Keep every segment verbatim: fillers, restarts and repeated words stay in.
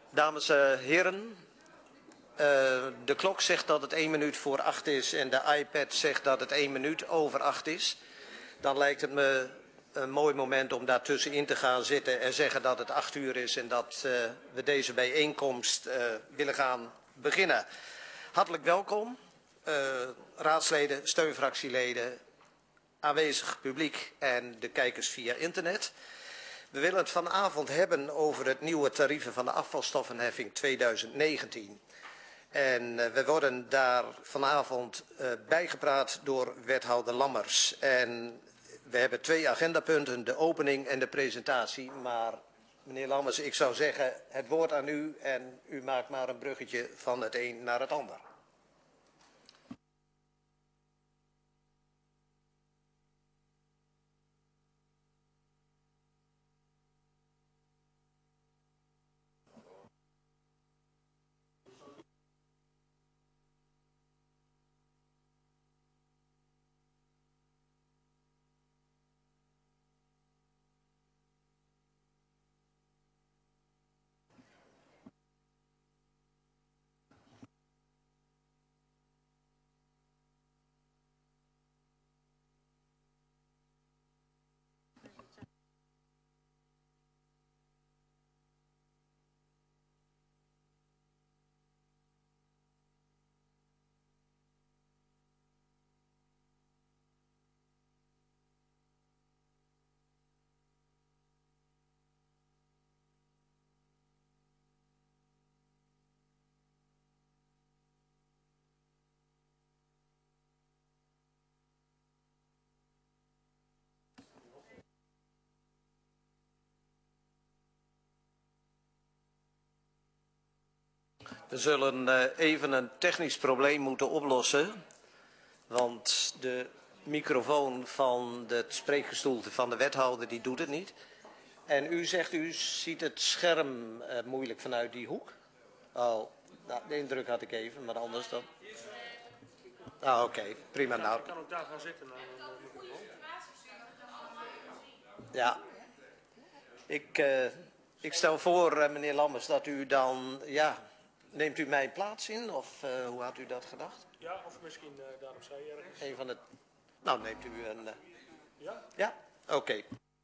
Dames en heren, uh, de klok zegt dat het één minuut voor acht is en de iPad zegt dat het één minuut over acht is. Dan lijkt het me een mooi moment om daartussenin te gaan zitten en zeggen dat het acht uur is en dat uh, we deze bijeenkomst uh, willen gaan beginnen. Hartelijk welkom, uh, raadsleden, steunfractieleden, aanwezig publiek en de kijkers via internet. We willen het vanavond hebben over het nieuwe tarieven van de afvalstoffenheffing tweeduizend negentien. En uh, we worden daar vanavond uh, bijgepraat door wethouder Lammers. En we hebben twee agendapunten, de opening en de presentatie. Maar meneer Lammers, ik zou zeggen het woord aan u en u maakt maar een bruggetje van het een naar het ander. We zullen uh, even een technisch probleem moeten oplossen, want de microfoon van het spreekgestoelte van de wethouder die doet het niet. En u zegt u ziet het scherm uh, moeilijk vanuit die hoek. Oh, nou, de indruk had ik even, maar anders dan. Ah, oké, okay, prima. Nou. Ik kan ook daar gaan zitten. Ja, ik, uh, ik stel voor, uh, meneer Lammers, dat u dan, ja. Neemt u mijn plaats in of uh, hoe had u dat gedacht? Ja, of misschien uh, daar opzij ergens. Een van de... Nou, neemt u een... Uh... Ja? Ja? Oké. Okay.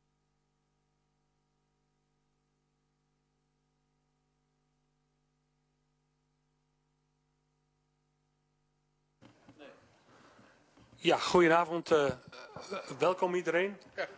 Nee. Ja, goedenavond. Uh, welkom iedereen. Ja.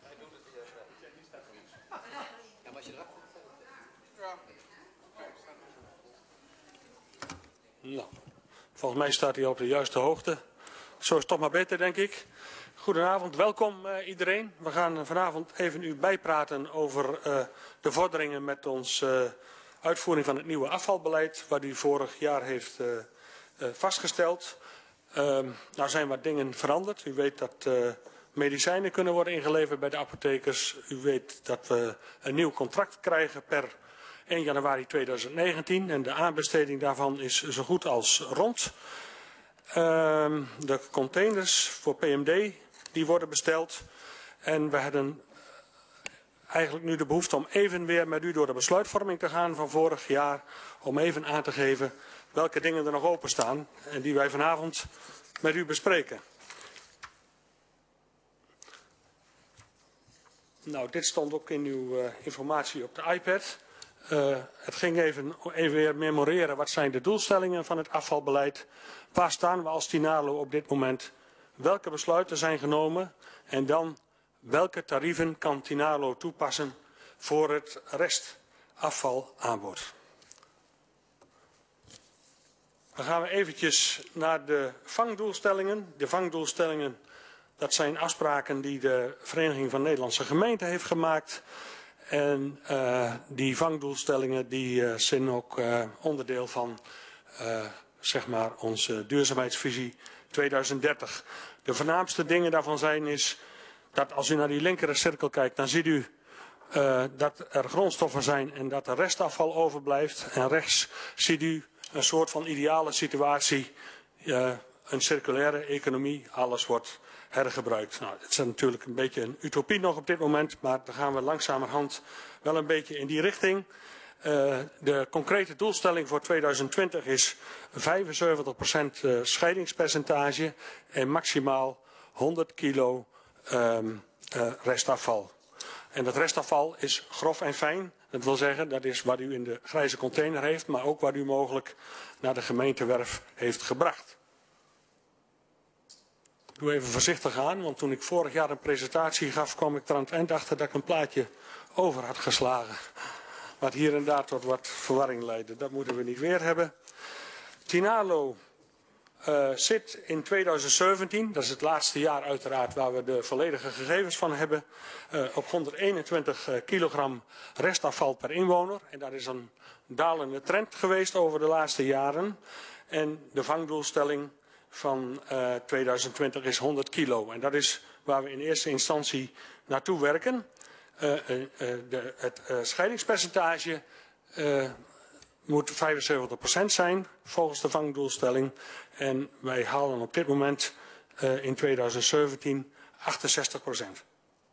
Nou, volgens mij staat hij op de juiste hoogte. Zo is het toch maar beter, denk ik. Goedenavond, welkom uh, iedereen. We gaan vanavond even u bijpraten over uh, de vorderingen met onze uh, uitvoering van het nieuwe afvalbeleid, wat u vorig jaar heeft uh, uh, vastgesteld. Uh, nou zijn wat dingen veranderd. U weet dat uh, medicijnen kunnen worden ingeleverd bij de apothekers. U weet dat we een nieuw contract krijgen per één januari tweeduizend negentien en de aanbesteding daarvan is zo goed als rond. Uh, de containers voor P M D die worden besteld en we hebben eigenlijk nu de behoefte om even weer met u door de besluitvorming te gaan van vorig jaar om even aan te geven welke dingen er nog openstaan en die wij vanavond met u bespreken. Nou, dit stond ook in uw uh, informatie op de iPad. Uh, het ging even, even weer memoreren wat zijn de doelstellingen van het afvalbeleid. Waar staan we als Tinalo op dit moment? Welke besluiten zijn genomen? En dan welke tarieven kan Tinalo toepassen voor het restafvalaanbod? Dan gaan we eventjes naar de vangdoelstellingen. De vangdoelstellingen, dat zijn afspraken die de Vereniging van Nederlandse Gemeenten heeft gemaakt. En uh, die vangdoelstellingen die, uh, zijn ook uh, onderdeel van uh, zeg maar onze duurzaamheidsvisie tweeduizend dertig. De voornaamste dingen daarvan zijn is dat als u naar die linkere cirkel kijkt, dan ziet u uh, dat er grondstoffen zijn en dat er restafval overblijft. En rechts ziet u een soort van ideale situatie, uh, een circulaire economie, alles wordt hergebruikt. Nou, het is natuurlijk een beetje een utopie nog op dit moment, maar dan gaan we langzamerhand wel een beetje in die richting. Uh, de concrete doelstelling voor tweeduizend twintig is vijfenzeventig procent uh, scheidingspercentage en maximaal honderd kilo um, uh, restafval. En dat restafval is grof en fijn. Dat wil zeggen, dat is wat u in de grijze container heeft, maar ook wat u mogelijk naar de gemeentewerf heeft gebracht. Ik doe even voorzichtig aan, want toen ik vorig jaar een presentatie gaf, kwam ik er aan het eind achter dat ik een plaatje over had geslagen. Wat hier en daar tot wat verwarring leidde. Dat moeten we niet weer hebben. Tinalo uh, zit in tweeduizend zeventien, dat is het laatste jaar uiteraard waar we de volledige gegevens van hebben, uh, op honderdeenentwintig uh, kilogram restafval per inwoner. En dat is een dalende trend geweest over de laatste jaren. En de vangdoelstelling van uh, tweeduizend twintig is honderd kilo. En dat is waar we in eerste instantie naartoe werken. Uh, uh, uh, de, het uh, scheidingspercentage uh, moet vijfenzeventig procent zijn volgens de vangdoelstelling. En wij halen op dit moment uh, in tweeduizend zeventien achtenzestig procent.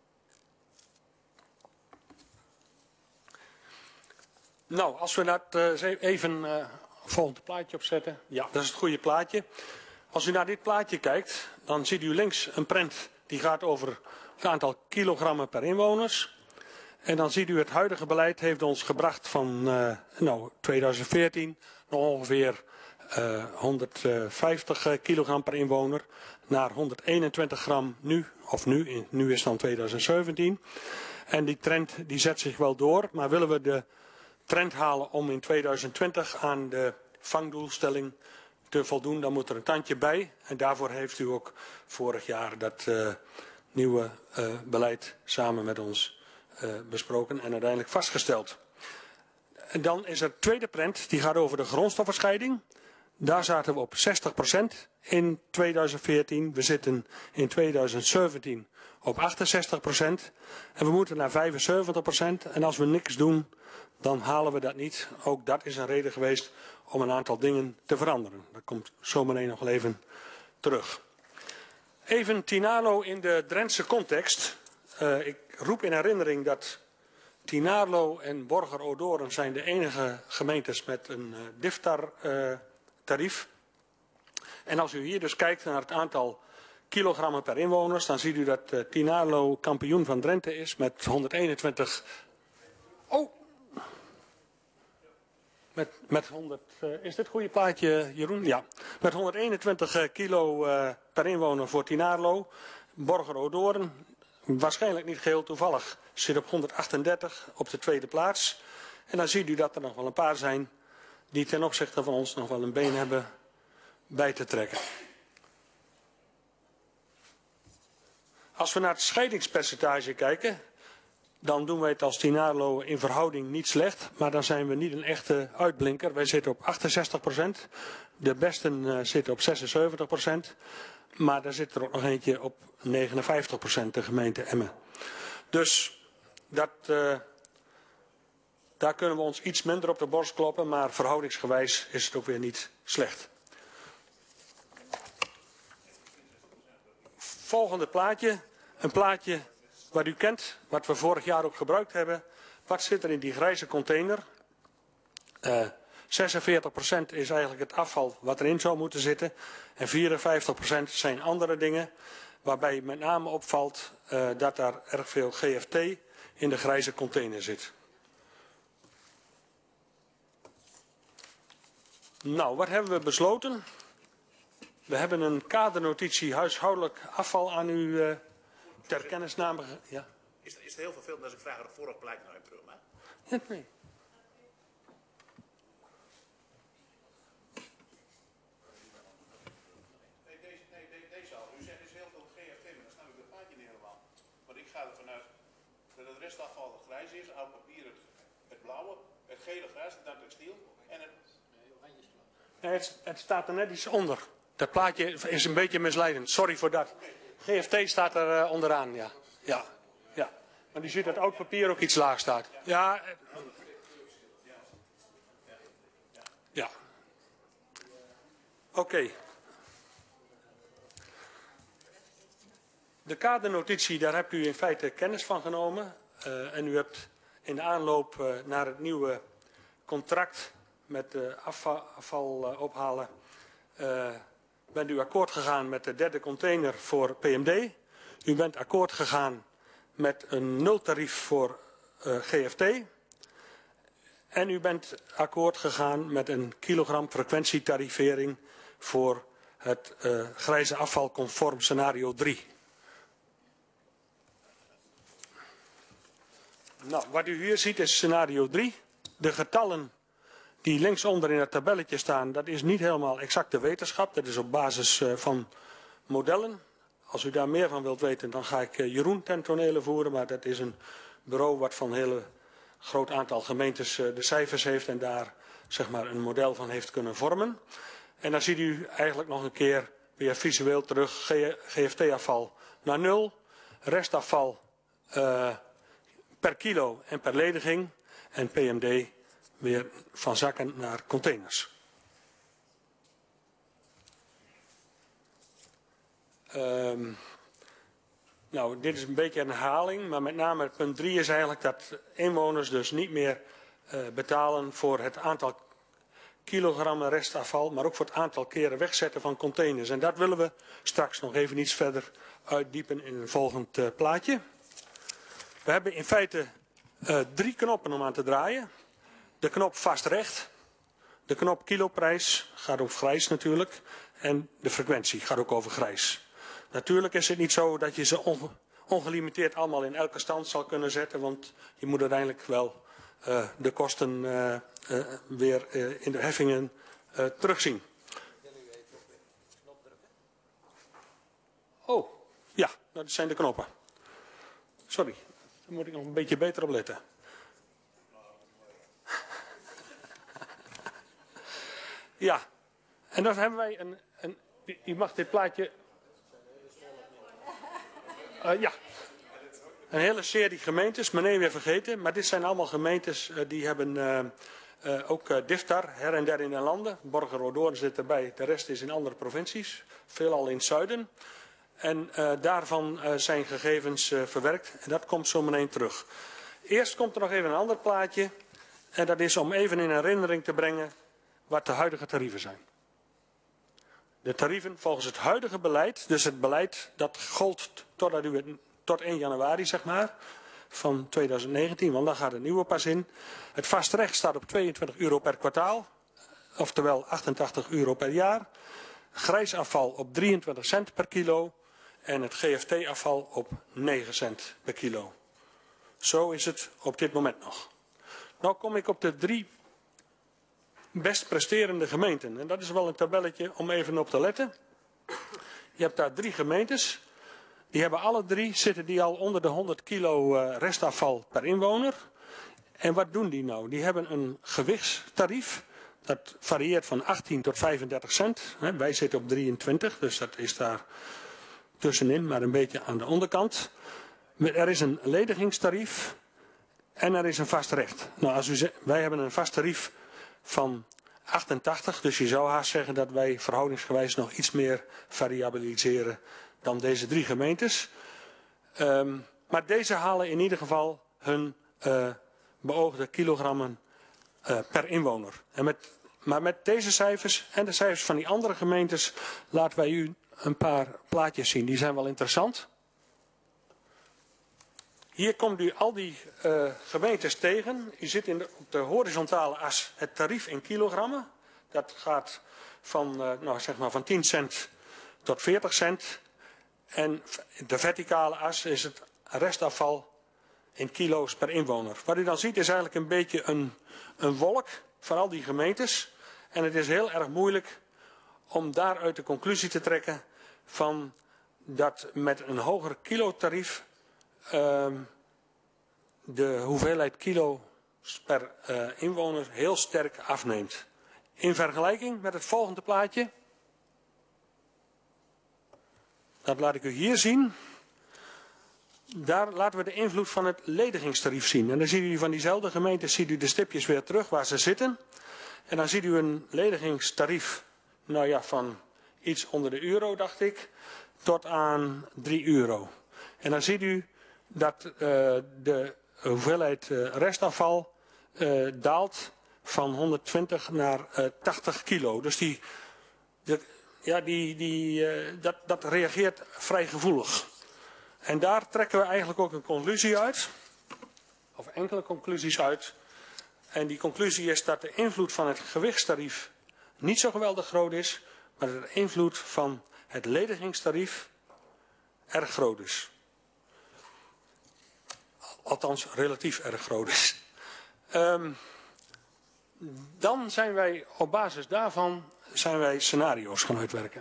Nou, als we dat uh, even uh, volgende plaatje opzetten. Ja, dat is het goede plaatje. Als u naar dit plaatje kijkt, dan ziet u links een prent die gaat over het aantal kilogrammen per inwoners. En dan ziet u het huidige beleid heeft ons gebracht van uh, nou, tweeduizend veertien nog ongeveer uh, honderdvijftig kilogram per inwoner naar honderdeenentwintig gram nu, of nu, nu is het dan tweeduizend zeventien. En die trend die zet zich wel door, maar willen we de trend halen om in tweeduizend twintig aan de vangdoelstelling te voldoen, dan moet er een tandje bij. En daarvoor heeft u ook vorig jaar dat uh, nieuwe uh, beleid samen met ons Uh, besproken en uiteindelijk vastgesteld. En dan is er de tweede trend, die gaat over de grondstoffenscheiding. Daar zaten we op zestig procent in tweeduizend veertien. We zitten in tweeduizend zeventien op achtenzestig procent. En we moeten naar vijfenzeventig procent. En als we niks doen, dan halen we dat niet. Ook dat is een reden geweest om een aantal dingen te veranderen. Dat komt zometeen nog wel even terug. Even Tinalo in de Drentse context. Uh, ik roep in herinnering dat Tinarlo en Borger-Odoorn zijn de enige gemeentes met een uh, DIFTAR-tarief. Uh, en als u hier dus kijkt naar het aantal kilogrammen per inwoners, dan ziet u dat uh, Tinarlo kampioen van Drenthe is met honderdeenentwintig. Oh! Met, met honderd, uh, is dit het goede plaatje, Jeroen? Ja. Met honderdeenentwintig uh, kilo uh, per inwoner voor Tinarlo. Borger-Odoorn, waarschijnlijk niet geheel toevallig, zit op honderdachtendertig op de tweede plaats. En dan ziet u dat er nog wel een paar zijn die ten opzichte van ons nog wel een been hebben bij te trekken. Als we naar het scheidingspercentage kijken, dan doen wij het als Tinarlo in verhouding niet slecht. Maar dan zijn we niet een echte uitblinker. Wij zitten op achtenzestig procent. De besten uh, zitten op zesenzeventig procent. Maar daar zit er ook nog eentje op negenenvijftig procent, de gemeente Emmen. Dus dat, uh, daar kunnen we ons iets minder op de borst kloppen. Maar verhoudingsgewijs is het ook weer niet slecht. Volgende plaatje. Een plaatje wat u kent, wat we vorig jaar ook gebruikt hebben. Wat zit er in die grijze container? Uh, zesenveertig procent is eigenlijk het afval wat erin zou moeten zitten. En vierenvijftig procent zijn andere dingen. Waarbij met name opvalt uh, dat daar erg veel G F T in de grijze container zit. Nou, wat hebben we besloten? We hebben een kadernotitie huishoudelijk afval aan u uh, ter kennisname. Ja. Is, is het heel vervelend als ik vraag het vorig plaatje nou even terug, maar? Ja, nee. Nee, deze, nee, de, deze al. U zegt is heel veel G F T, maar dan snap ik het plaatje niet helemaal. Want ik ga ervan uit dat het restafval het grijs is, oud papier het, het blauwe, het gele gras, het dan textiel en het... Nee, het, het staat er net iets onder. Dat plaatje is een beetje misleidend. Sorry voor dat. G F T staat er uh, onderaan, ja. Ja, ja. Maar u ziet dat oud papier ook iets laag staat. Ja. Ja. Oké. Okay. De kadernotitie, daar hebt u in feite kennis van genomen. Uh, en u hebt in de aanloop uh, naar het nieuwe contract met de afval, afval uh, ophalen uh, bent u akkoord gegaan met de derde container voor P M D. U bent akkoord gegaan met een nultarief voor uh, G F T. En u bent akkoord gegaan met een kilogram frequentietarivering voor het uh, grijze afval conform scenario drie. Nou, wat u hier ziet is scenario drie. De getallen die linksonder in het tabelletje staan, dat is niet helemaal exacte wetenschap. Dat is op basis uh, van modellen. Als u daar meer van wilt weten, dan ga ik uh, Jeroen ten tonele voeren. Maar dat is een bureau wat van een heel groot aantal gemeentes uh, de cijfers heeft en daar zeg maar een model van heeft kunnen vormen. En dan ziet u eigenlijk nog een keer weer visueel terug G F T-afval naar nul, restafval uh, per kilo en per lediging en P M D weer van zakken naar containers. Um, nou, dit is een beetje een herhaling, maar met name het punt drie is eigenlijk dat inwoners dus niet meer uh, betalen voor het aantal kilogrammen restafval, maar ook voor het aantal keren wegzetten van containers. En dat willen we straks nog even iets verder uitdiepen in een volgend uh, plaatje. We hebben in feite uh, drie knoppen om aan te draaien. De knop vastrecht, de knop kiloprijs, gaat over grijs natuurlijk, en de frequentie gaat ook over grijs. Natuurlijk is het niet zo dat je ze onge ongelimiteerd allemaal in elke stand zal kunnen zetten, want je moet uiteindelijk wel uh, de kosten uh, uh, weer uh, in de heffingen uh, terugzien. Oh, ja, dat zijn de knoppen. Sorry, daar moet ik nog een beetje beter op letten. Ja, en dan hebben wij een, een u mag dit plaatje, uh, ja, een hele serie gemeentes, meneer weer vergeten, maar dit zijn allemaal gemeentes uh, die hebben uh, uh, ook uh, DIFTAR, her en der in de landen. Borger-Rodoorn zit erbij, de rest is in andere provincies, veelal in het zuiden. En uh, daarvan uh, zijn gegevens uh, verwerkt en dat komt zo meteen terug. Eerst komt er nog even een ander plaatje en dat is om even in herinnering te brengen wat de huidige tarieven zijn. De tarieven volgens het huidige beleid, dus het beleid dat gold totdat u het, tot één januari zeg maar, van tweeduizend negentien, want dan gaat het nieuwe pas in. Het vastrecht staat op tweeëntwintig euro per kwartaal, oftewel achtentachtig euro per jaar. Grijs afval op drieëntwintig cent per kilo en het G F T-afval op negen cent per kilo. Zo is het op dit moment nog. Nou kom ik op de drie best presterende gemeenten. En dat is wel een tabelletje om even op te letten. Je hebt daar drie gemeentes. Die hebben alle drie, zitten die al onder de honderd kilo restafval per inwoner. En wat doen die nou? Die hebben een gewichtstarief. Dat varieert van achttien tot vijfendertig cent. Wij zitten op drieëntwintig, dus dat is daar tussenin, maar een beetje aan de onderkant. Er is een ledigingstarief en er is een vast recht. Nou, als u zegt, wij hebben een vast tarief van achtentachtig, dus je zou haast zeggen dat wij verhoudingsgewijs nog iets meer variabiliseren dan deze drie gemeentes. Um, maar deze halen in ieder geval hun uh, beoogde kilogrammen uh, per inwoner. En met, maar met deze cijfers en de cijfers van die andere gemeentes laten wij u een paar plaatjes zien. Die zijn wel interessant. Hier komt u al die uh, gemeentes tegen. U ziet in de, op de horizontale as het tarief in kilogrammen. Dat gaat van, uh, nou, zeg maar van tien cent tot veertig cent. En de verticale as is het restafval in kilo's per inwoner. Wat u dan ziet is eigenlijk een beetje een, een wolk van al die gemeentes. En het is heel erg moeilijk om daaruit de conclusie te trekken van dat met een hoger kilotarief Uh, de hoeveelheid kilo's per uh, inwoner heel sterk afneemt. In vergelijking met het volgende plaatje. Dat laat ik u hier zien. Daar laten we de invloed van het ledigingstarief zien. En dan ziet u van diezelfde gemeente ziet u de stipjes weer terug waar ze zitten. En dan ziet u een ledigingstarief, nou ja, van iets onder de euro dacht ik, tot aan drie euro. En dan ziet u dat uh, de hoeveelheid uh, restafval uh, daalt van honderdtwintig naar uh, tachtig kilo. Dus die, de, ja, die, die, uh, dat, dat reageert vrij gevoelig. En daar trekken we eigenlijk ook een conclusie uit. Of enkele conclusies uit. En die conclusie is dat de invloed van het gewichtstarief niet zo geweldig groot is. Maar dat de invloed van het ledigingstarief erg groot is. Althans, relatief erg groot is. Um, dan zijn wij op basis daarvan zijn wij scenario's gaan uitwerken.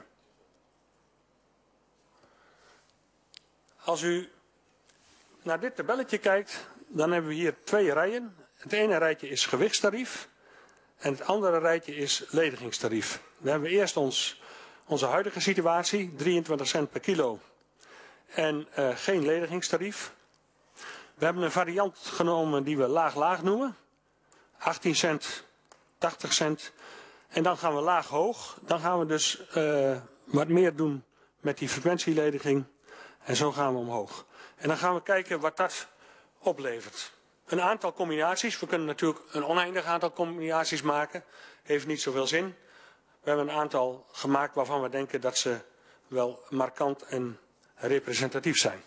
Als u naar dit tabelletje kijkt, dan hebben we hier twee rijen. Het ene rijtje is gewichtstarief en het andere rijtje is ledigingstarief. Dan hebben we eerst ons, onze huidige situatie, drieëntwintig cent per kilo en uh, geen ledigingstarief. We hebben een variant genomen die we laag-laag noemen. achttien cent, tachtig cent. En dan gaan we laag-hoog. Dan gaan we dus uh, wat meer doen met die frequentielediging. En zo gaan we omhoog. En dan gaan we kijken wat dat oplevert. Een aantal combinaties. We kunnen natuurlijk een oneindig aantal combinaties maken. Heeft niet zoveel zin. We hebben een aantal gemaakt waarvan we denken dat ze wel markant en representatief zijn.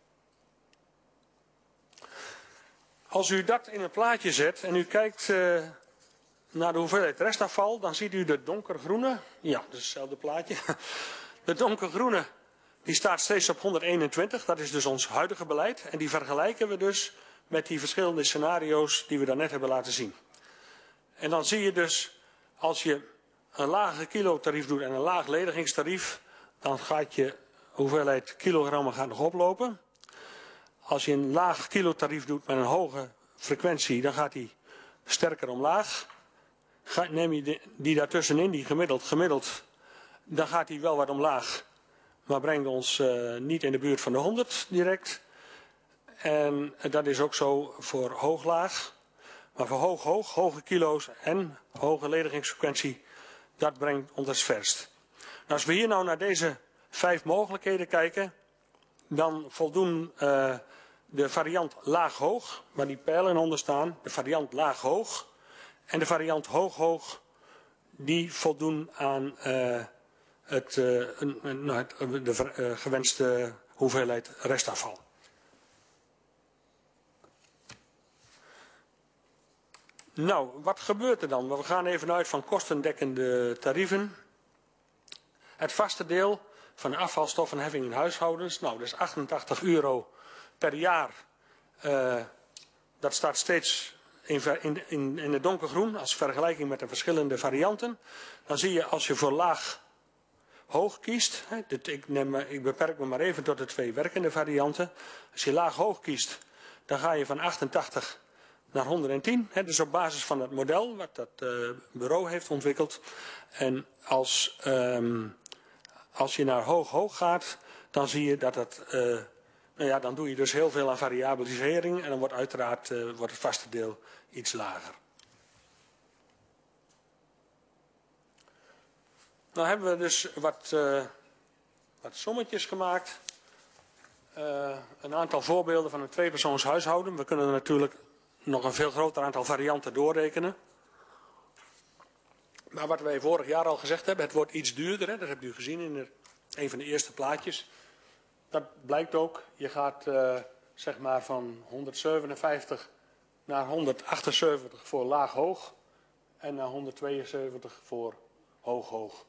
Als u dat in een plaatje zet en u kijkt uh, naar de hoeveelheid restafval, dan ziet u de donkergroene. Ja, dat is hetzelfde plaatje. De donkergroene die staat steeds op honderdeenentwintig. Dat is dus ons huidige beleid. En die vergelijken we dus met die verschillende scenario's die we daarnet hebben laten zien. En dan zie je dus, als je een lage kilotarief doet en een laag ledigingstarief, dan gaat je hoeveelheid kilogrammen gaat nog oplopen. Als je een laag kilotarief doet met een hoge frequentie, dan gaat die sterker omlaag. Ga, neem je die, die daartussenin, die gemiddeld, gemiddeld, dan gaat die wel wat omlaag. Maar brengt ons uh, niet in de buurt van de honderd direct. En dat is ook zo voor hoog-laag. Maar voor hoog-hoog, hoge kilo's en hoge ledigingsfrequentie, dat brengt ons het verst. Nou, als we hier nou naar deze vijf mogelijkheden kijken, dan voldoen uh, de variant laag-hoog, waar die pijlen onder staan, de variant laag-hoog en de variant hoog-hoog, die voldoen aan uh, het, uh, een, nou, het, de uh, gewenste hoeveelheid restafval. Nou, wat gebeurt er dan? We gaan even uit van kostendekkende tarieven. Het vaste deel van de afvalstoffenheffing in huishoudens, nou, dat is achtentachtig euro per jaar. Uh, dat staat steeds in, in, in, in het donkergroen als vergelijking met de verschillende varianten. Dan zie je als je voor laag hoog kiest, hè, dit, ik, neem, ik beperk me maar even tot de twee werkende varianten. Als je laag hoog kiest, dan ga je van achtentachtig naar honderdtien. Hè, dus op basis van het model wat dat uh, bureau heeft ontwikkeld. En als, um, als je naar hoog hoog gaat, dan zie je dat het, uh, nou ja, dan doe je dus heel veel aan variabilisering. En dan wordt uiteraard uh, wordt het vaste deel iets lager. Nou hebben we dus wat, uh, wat sommetjes gemaakt. Uh, een aantal voorbeelden van een tweepersoons huishouden. We kunnen er natuurlijk nog een veel groter aantal varianten doorrekenen. Maar wat wij vorig jaar al gezegd hebben, het wordt iets duurder. Hè? Dat hebt u gezien in een van de eerste plaatjes. Dat blijkt ook. Je gaat uh, zeg maar van honderdzevenenvijftig naar honderdachtenzeventig voor laag-hoog. En naar honderdtweeënzeventig voor hoog-hoog.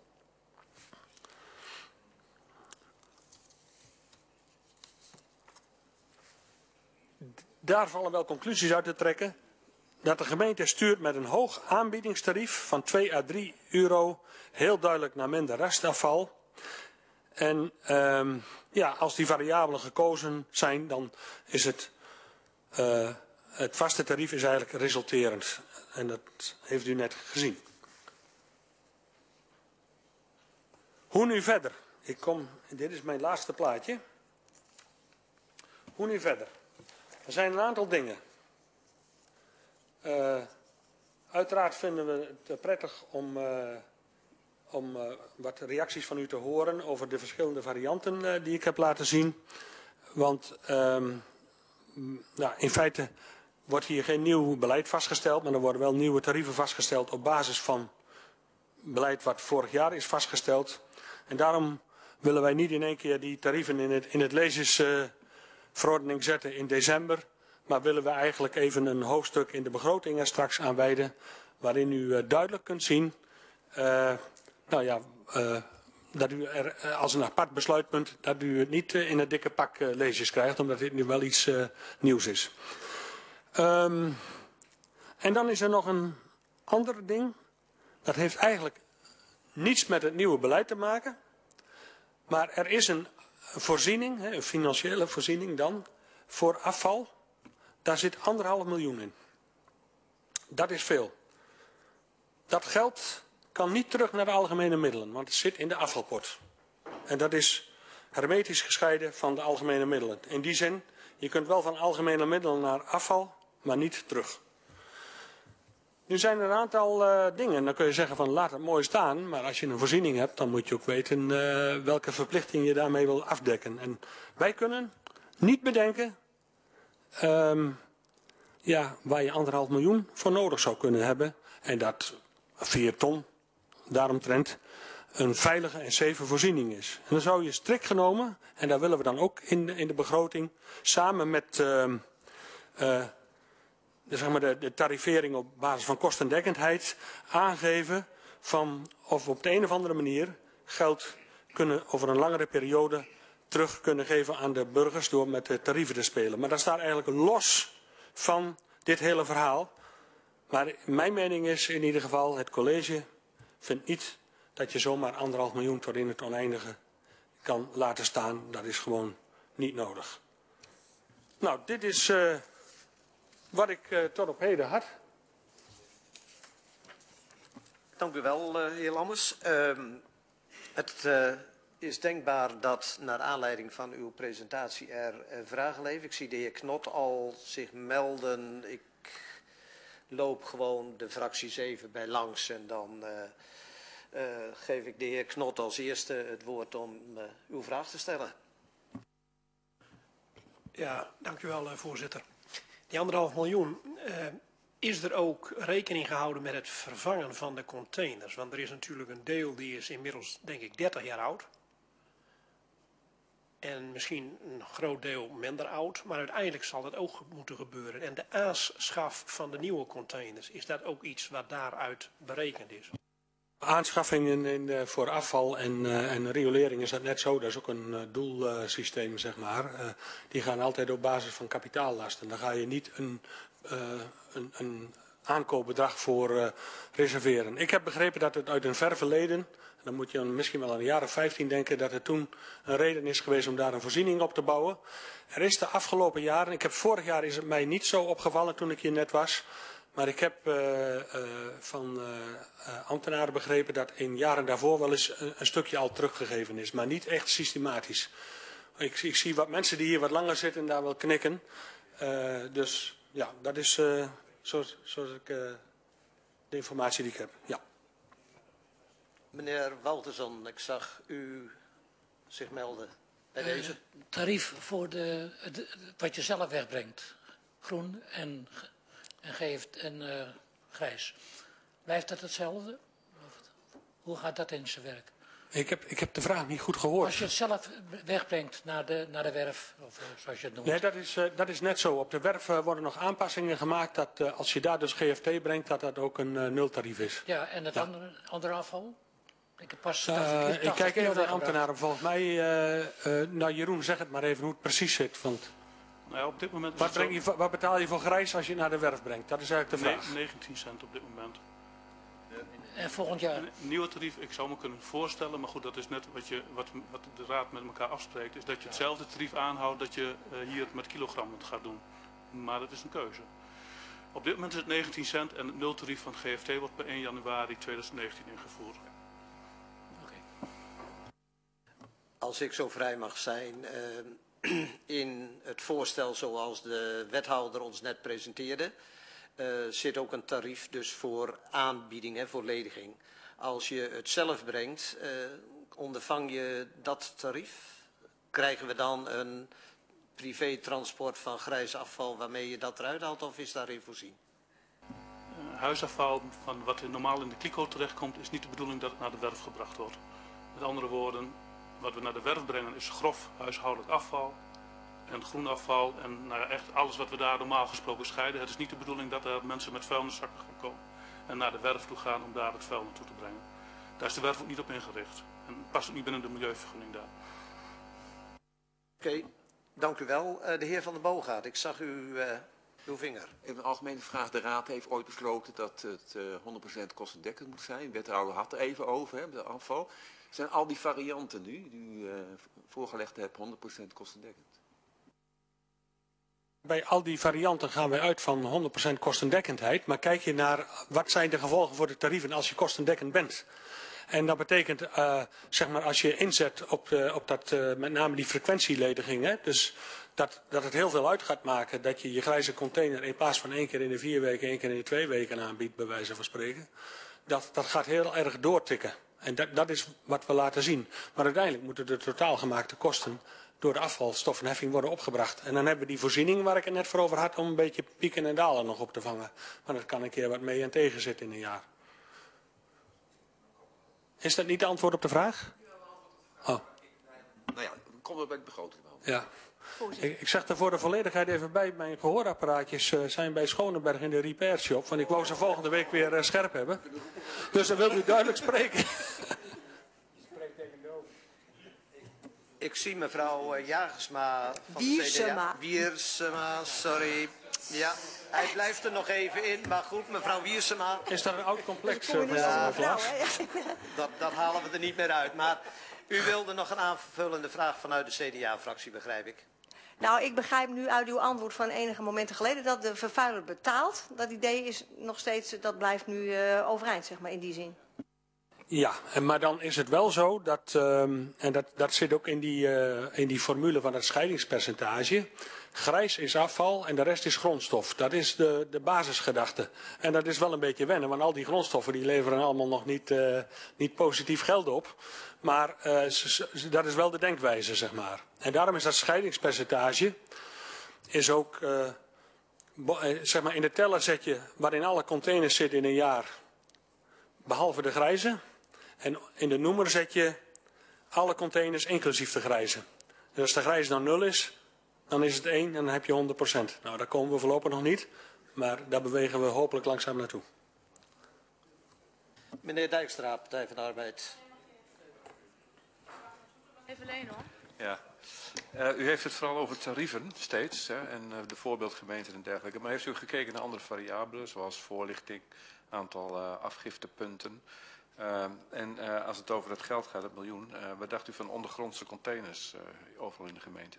Daar vallen wel conclusies uit te trekken. Dat de gemeente stuurt met een hoog aanbiedingstarief van twee à drie euro heel duidelijk naar minder restafval. En um, ja, als die variabelen gekozen zijn, dan is het, uh, het vaste tarief is eigenlijk resulterend. En dat heeft u net gezien. Hoe nu verder? Ik kom, dit is mijn laatste plaatje. Hoe nu verder? Er zijn een aantal dingen. Uh, uiteraard vinden we het prettig om, uh, om uh, wat reacties van u te horen over de verschillende varianten uh, die ik heb laten zien. Want um, nou, in feite wordt hier geen nieuw beleid vastgesteld, maar er worden wel nieuwe tarieven vastgesteld op basis van beleid wat vorig jaar is vastgesteld. En daarom willen wij niet in één keer die tarieven in het, in het lezersverordening zetten in december, maar willen we eigenlijk even een hoofdstuk in de begroting er straks aan wijden, waarin u uh, duidelijk kunt zien, uh, nou ja, uh, dat u er uh, als een apart besluitpunt, dat u het niet uh, in het dikke pak uh, lezers krijgt, omdat dit nu wel iets uh, nieuws is. Um, en dan is er nog een ander ding, dat heeft eigenlijk niets met het nieuwe beleid te maken, maar er is een voorziening, een financiële voorziening dan, voor afval. Daar zit anderhalf miljoen in. Dat is veel. Dat geld kan niet terug naar de algemene middelen, want het zit in de afvalpot. En dat is hermetisch gescheiden van de algemene middelen. In die zin, je kunt wel van algemene middelen naar afval, maar niet terug. Nu zijn er een aantal uh, dingen. Dan kun je zeggen van laat het mooi staan. Maar als je een voorziening hebt, dan moet je ook weten uh, welke verplichting je daarmee wil afdekken. En wij kunnen niet bedenken um, ja, waar je anderhalf miljoen voor nodig zou kunnen hebben. En dat vier ton daaromtrent een veilige en safe voorziening is. En dan zou je strikt genomen, en daar willen we dan ook in de, in de begroting, samen met uh, uh, de, zeg maar de, de tarivering op basis van kostendekkendheid aangeven van of we op de een of andere manier geld kunnen over een langere periode terug kunnen geven aan de burgers door met de tarieven te spelen. Maar dat staat eigenlijk los van dit hele verhaal. Maar mijn mening is in ieder geval, het college vindt niet dat je zomaar anderhalf miljoen tot in het oneindige kan laten staan. Dat is gewoon niet nodig. Nou, dit is uh, wat ik uh, tot op heden had. Dank u wel, uh, heer Lammers. Uh, het uh, is denkbaar dat naar aanleiding van uw presentatie er uh, vragen leven. Ik zie de heer Knot al zich melden. Ik loop gewoon de fracties even bij langs en dan uh, uh, geef ik de heer Knot als eerste het woord om uh, uw vraag te stellen. Ja, dank u wel, uh, voorzitter. Die anderhalf miljoen, uh, is er ook rekening gehouden met het vervangen van de containers? Want er is natuurlijk een deel die is inmiddels, denk ik, dertig jaar oud. En misschien een groot deel minder oud, maar uiteindelijk zal dat ook moeten gebeuren. En de aanschaf van de nieuwe containers, is dat ook iets wat daaruit berekend is? Aanschaffing in, in, uh, voor afval en, uh, en riolering is dat net zo. Dat is ook een uh, doelsysteem, uh, zeg maar. Uh, die gaan altijd op basis van kapitaallasten. Daar ga je niet een, uh, een, een aankoopbedrag voor uh, reserveren. Ik heb begrepen dat het uit een ver verleden, dan moet je misschien wel aan een jaar of vijftien denken, dat er toen een reden is geweest om daar een voorziening op te bouwen. Er is de afgelopen jaren, ik heb vorig jaar is het mij niet zo opgevallen toen ik hier net was, maar ik heb uh, uh, van uh, uh, ambtenaren begrepen dat in jaren daarvoor wel eens een, een stukje al teruggegeven is, maar niet echt systematisch. Ik, ik zie wat mensen die hier wat langer zitten daar wel knikken. Uh, dus ja, dat is uh, zoals, zoals ik uh, de informatie die ik heb. Ja. Meneer Walterson, ik zag u zich melden bij uh, deze. Tarief voor de, de, wat je zelf wegbrengt. Groen en, en, geeft, en uh, grijs. Blijft dat hetzelfde? Hoe gaat dat in zijn werk? Ik heb, ik heb de vraag niet goed gehoord. Als je het zelf wegbrengt naar de, naar de werf, of zoals je het noemt. Nee, dat is, uh, dat is net zo. Op de werf uh, worden nog aanpassingen gemaakt. Dat uh, als je daar dus G F T brengt, dat dat ook een uh, nultarief is. Ja, en het ja. andere, andere afval? Ik, heb pas uh, ik kijk even naar de ambtenaren. Volgens mij, uh, uh, nou Jeroen, zeg het maar even hoe het precies zit. Want nou ja, op dit moment is wat, breng je, zo... wat betaal je voor grijs als je het naar de werf brengt? Dat is eigenlijk de vraag. negentien cent op dit moment. En volgend jaar? Een nieuwe tarief, ik zou me kunnen voorstellen, maar goed, dat is net wat, je, wat, wat de raad met elkaar afspreekt, is dat je hetzelfde tarief aanhoudt dat je uh, hier met kilogrammen gaat doen. Maar dat is een keuze. Op dit moment is het negentien cent en het nultarief van het G F T wordt per één januari tweeduizend negentien ingevoerd. Okay. Als ik zo vrij mag zijn, uh, in het voorstel zoals de wethouder ons net presenteerde, Uh, zit ook een tarief dus voor aanbieding, hè, voor lediging. Als je het zelf brengt, uh, ondervang je dat tarief? Krijgen we dan een privé-transport van grijs afval waarmee je dat eruit haalt, of is daarin voorzien? Uh, huisafval van wat normaal in de kliko terechtkomt, is niet de bedoeling dat het naar de werf gebracht wordt. Met andere woorden, wat we naar de werf brengen is grof huishoudelijk afval en groen afval en nou ja, echt alles wat we daar normaal gesproken scheiden. Het is niet de bedoeling dat er mensen met vuilniszakken gaan komen en naar de werf toe gaan om daar het vuil naartoe te brengen. Daar is de werf ook niet op ingericht en past ook niet binnen de milieuvergunning daar. Oké, okay, dank u wel. Uh, de heer Van der Boogaard, ik zag u, uh, uw vinger. Even een algemene vraag. De Raad heeft ooit besloten dat het uh, honderd procent kostendekkend moet zijn. De wethouder had er even over, hè, de afval. Zijn al die varianten nu, die u uh, voorgelegd hebt, honderd procent kostendekkend? Bij al die varianten gaan wij uit van honderd procent kostendekkendheid. Maar kijk je naar wat zijn de gevolgen voor de tarieven als je kostendekkend bent. En dat betekent, uh, zeg maar, als je inzet op, uh, op dat, uh, met name die frequentielediging, hè, dus dat, dat het heel veel uit gaat maken dat je je grijze container in plaats van één keer in de vier weken, één keer in de twee weken aanbiedt, bij wijze van spreken. Dat, dat gaat heel erg doortikken. En dat, dat is wat we laten zien. Maar uiteindelijk moeten de totaal gemaakte kosten door de afvalstoffenheffing worden opgebracht. En dan hebben we die voorziening waar ik het net voor over had om een beetje pieken en dalen nog op te vangen. Maar dat kan een keer wat mee en tegen zitten in een jaar. Is dat niet de antwoord op de vraag? Oh. Nou ja, dan komen we bij het begroting wel. Ja. Ik, ik zeg er voor de volledigheid even bij, mijn gehoorapparaatjes uh, zijn bij Schoneberg in de repair shop. Want ik wou ze volgende week weer uh, scherp hebben. Dus dan wilt u duidelijk spreken. Ik zie mevrouw uh, Jagersma van Wiersema. de C D A. Wiersema, sorry. Ja, hij blijft er nog even in. Maar goed, mevrouw Wiersema. Is dat een oud complex? Uh, ja, vrouw, dat, dat halen we er niet meer uit. Maar u wilde nog een aanvullende vraag vanuit de C D A-fractie, begrijp ik. Nou, ik begrijp nu uit uw antwoord van enige momenten geleden dat de vervuiler betaalt. Dat idee is nog steeds, dat blijft nu uh, overeind, zeg maar, in die zin. Ja, maar dan is het wel zo dat, um, en dat, dat zit ook in die, uh, in die formule van het scheidingspercentage. Grijs is afval en de rest is grondstof. Dat is de, de basisgedachte. En dat is wel een beetje wennen, want al die grondstoffen die leveren allemaal nog niet, uh, niet positief geld op. Maar uh, dat is wel de denkwijze, zeg maar. En daarom is dat scheidingspercentage is ook, uh, zeg maar, in de teller zet je waarin alle containers zitten in een jaar, behalve de grijze. En in de noemer zet je alle containers inclusief de grijze. Dus als de grijze dan nul is, dan is het één en dan heb je honderd procent. Nou, daar komen we voorlopig nog niet, maar daar bewegen we hopelijk langzaam naartoe. Meneer Dijkstra, Partij van de Arbeid. Even alleen hoor. Ja. Uh, u heeft het vooral over tarieven steeds hè, en uh, de voorbeeldgemeenten en dergelijke. Maar heeft u gekeken naar andere variabelen zoals voorlichting, aantal uh, afgiftepunten? Uh, en uh, als het over het geld gaat, het miljoen, uh, wat dacht u van ondergrondse containers uh, overal in de gemeente?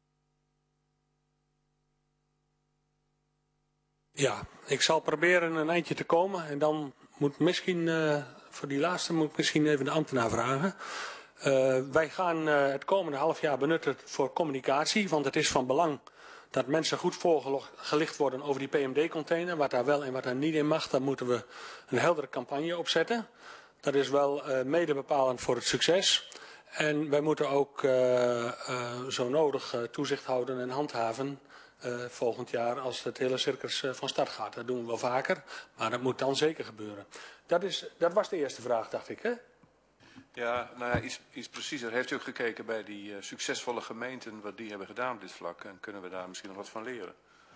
Ja, ik zal proberen een eindje te komen en dan moet misschien, uh, voor die laatste moet ik misschien even de ambtenaar vragen. Uh, wij gaan uh, het komende half jaar benutten voor communicatie, want het is van belang dat mensen goed voorgelicht worden over die P M D-container. Wat daar wel en wat daar niet in mag, daar moeten we een heldere campagne op zetten. Dat is wel uh, mede bepalend voor het succes. En wij moeten ook uh, uh, zo nodig uh, toezicht houden en handhaven uh, volgend jaar als het hele circus uh, van start gaat. Dat doen we wel vaker, maar dat moet dan zeker gebeuren. Dat, is, dat was de eerste vraag, dacht ik, hè? Ja, nou ja, iets, iets preciezer. Heeft u ook gekeken bij die uh, succesvolle gemeenten wat die hebben gedaan op dit vlak? En kunnen we daar misschien nog wat van leren?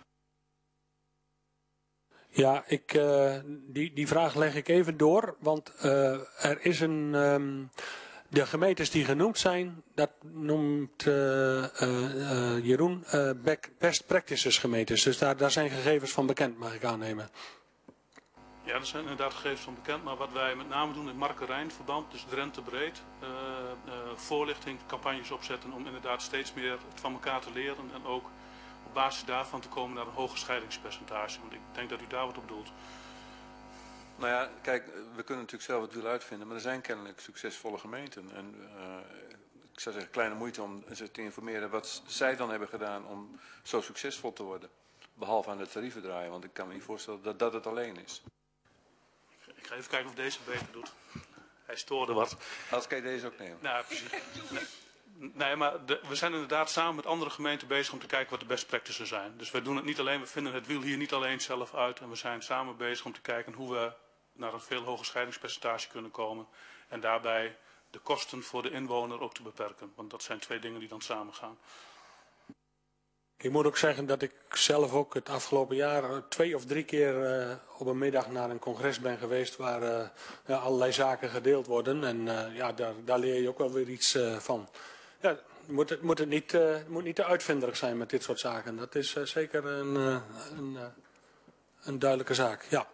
Ja, ik, uh, die, die vraag leg ik even door, want uh, er is een... Um, de gemeentes die genoemd zijn, dat noemt uh, uh, uh, Jeroen uh, best practices gemeentes. Dus daar, daar zijn gegevens van bekend, mag ik aannemen. Ja, er zijn inderdaad gegevens van bekend, maar wat wij met name doen in Markerijnverband, dus Drenthe breed, uh, uh, voorlichting, campagnes opzetten om inderdaad steeds meer het van elkaar te leren en ook op basis daarvan te komen naar een hoger scheidingspercentage. Want ik denk dat u daar wat op doelt. Nou ja, kijk, we kunnen natuurlijk zelf het wiel uitvinden, maar er zijn kennelijk succesvolle gemeenten. En uh, ik zou zeggen, kleine moeite om ze te informeren wat zij dan hebben gedaan om zo succesvol te worden. Behalve aan de tarieven draaien, want ik kan me niet voorstellen dat dat het alleen is. Ik ga even kijken of deze het beter doet. Hij stoorde wat. Als kan je deze ook nemen. Nou, precies. Nee. Nee, maar de, we zijn inderdaad samen met andere gemeenten bezig om te kijken wat de best practices zijn. Dus we doen het niet alleen, we vinden het wiel hier niet alleen zelf uit. En we zijn samen bezig om te kijken hoe we naar een veel hoger scheidingspercentage kunnen komen. En daarbij de kosten voor de inwoner ook te beperken. Want dat zijn twee dingen die dan samen gaan. Ik moet ook zeggen dat ik zelf ook het afgelopen jaar twee of drie keer uh, op een middag naar een congres ben geweest waar uh, ja, allerlei zaken gedeeld worden. En uh, ja, daar, daar leer je ook wel weer iets uh, van. Ja, moet het, moet het niet, uh, moet niet te uitvinderig zijn met dit soort zaken. Dat is uh, zeker een, uh, een, uh, een duidelijke zaak, ja.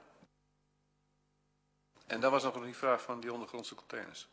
En dan was nog die vraag van die ondergrondse containers.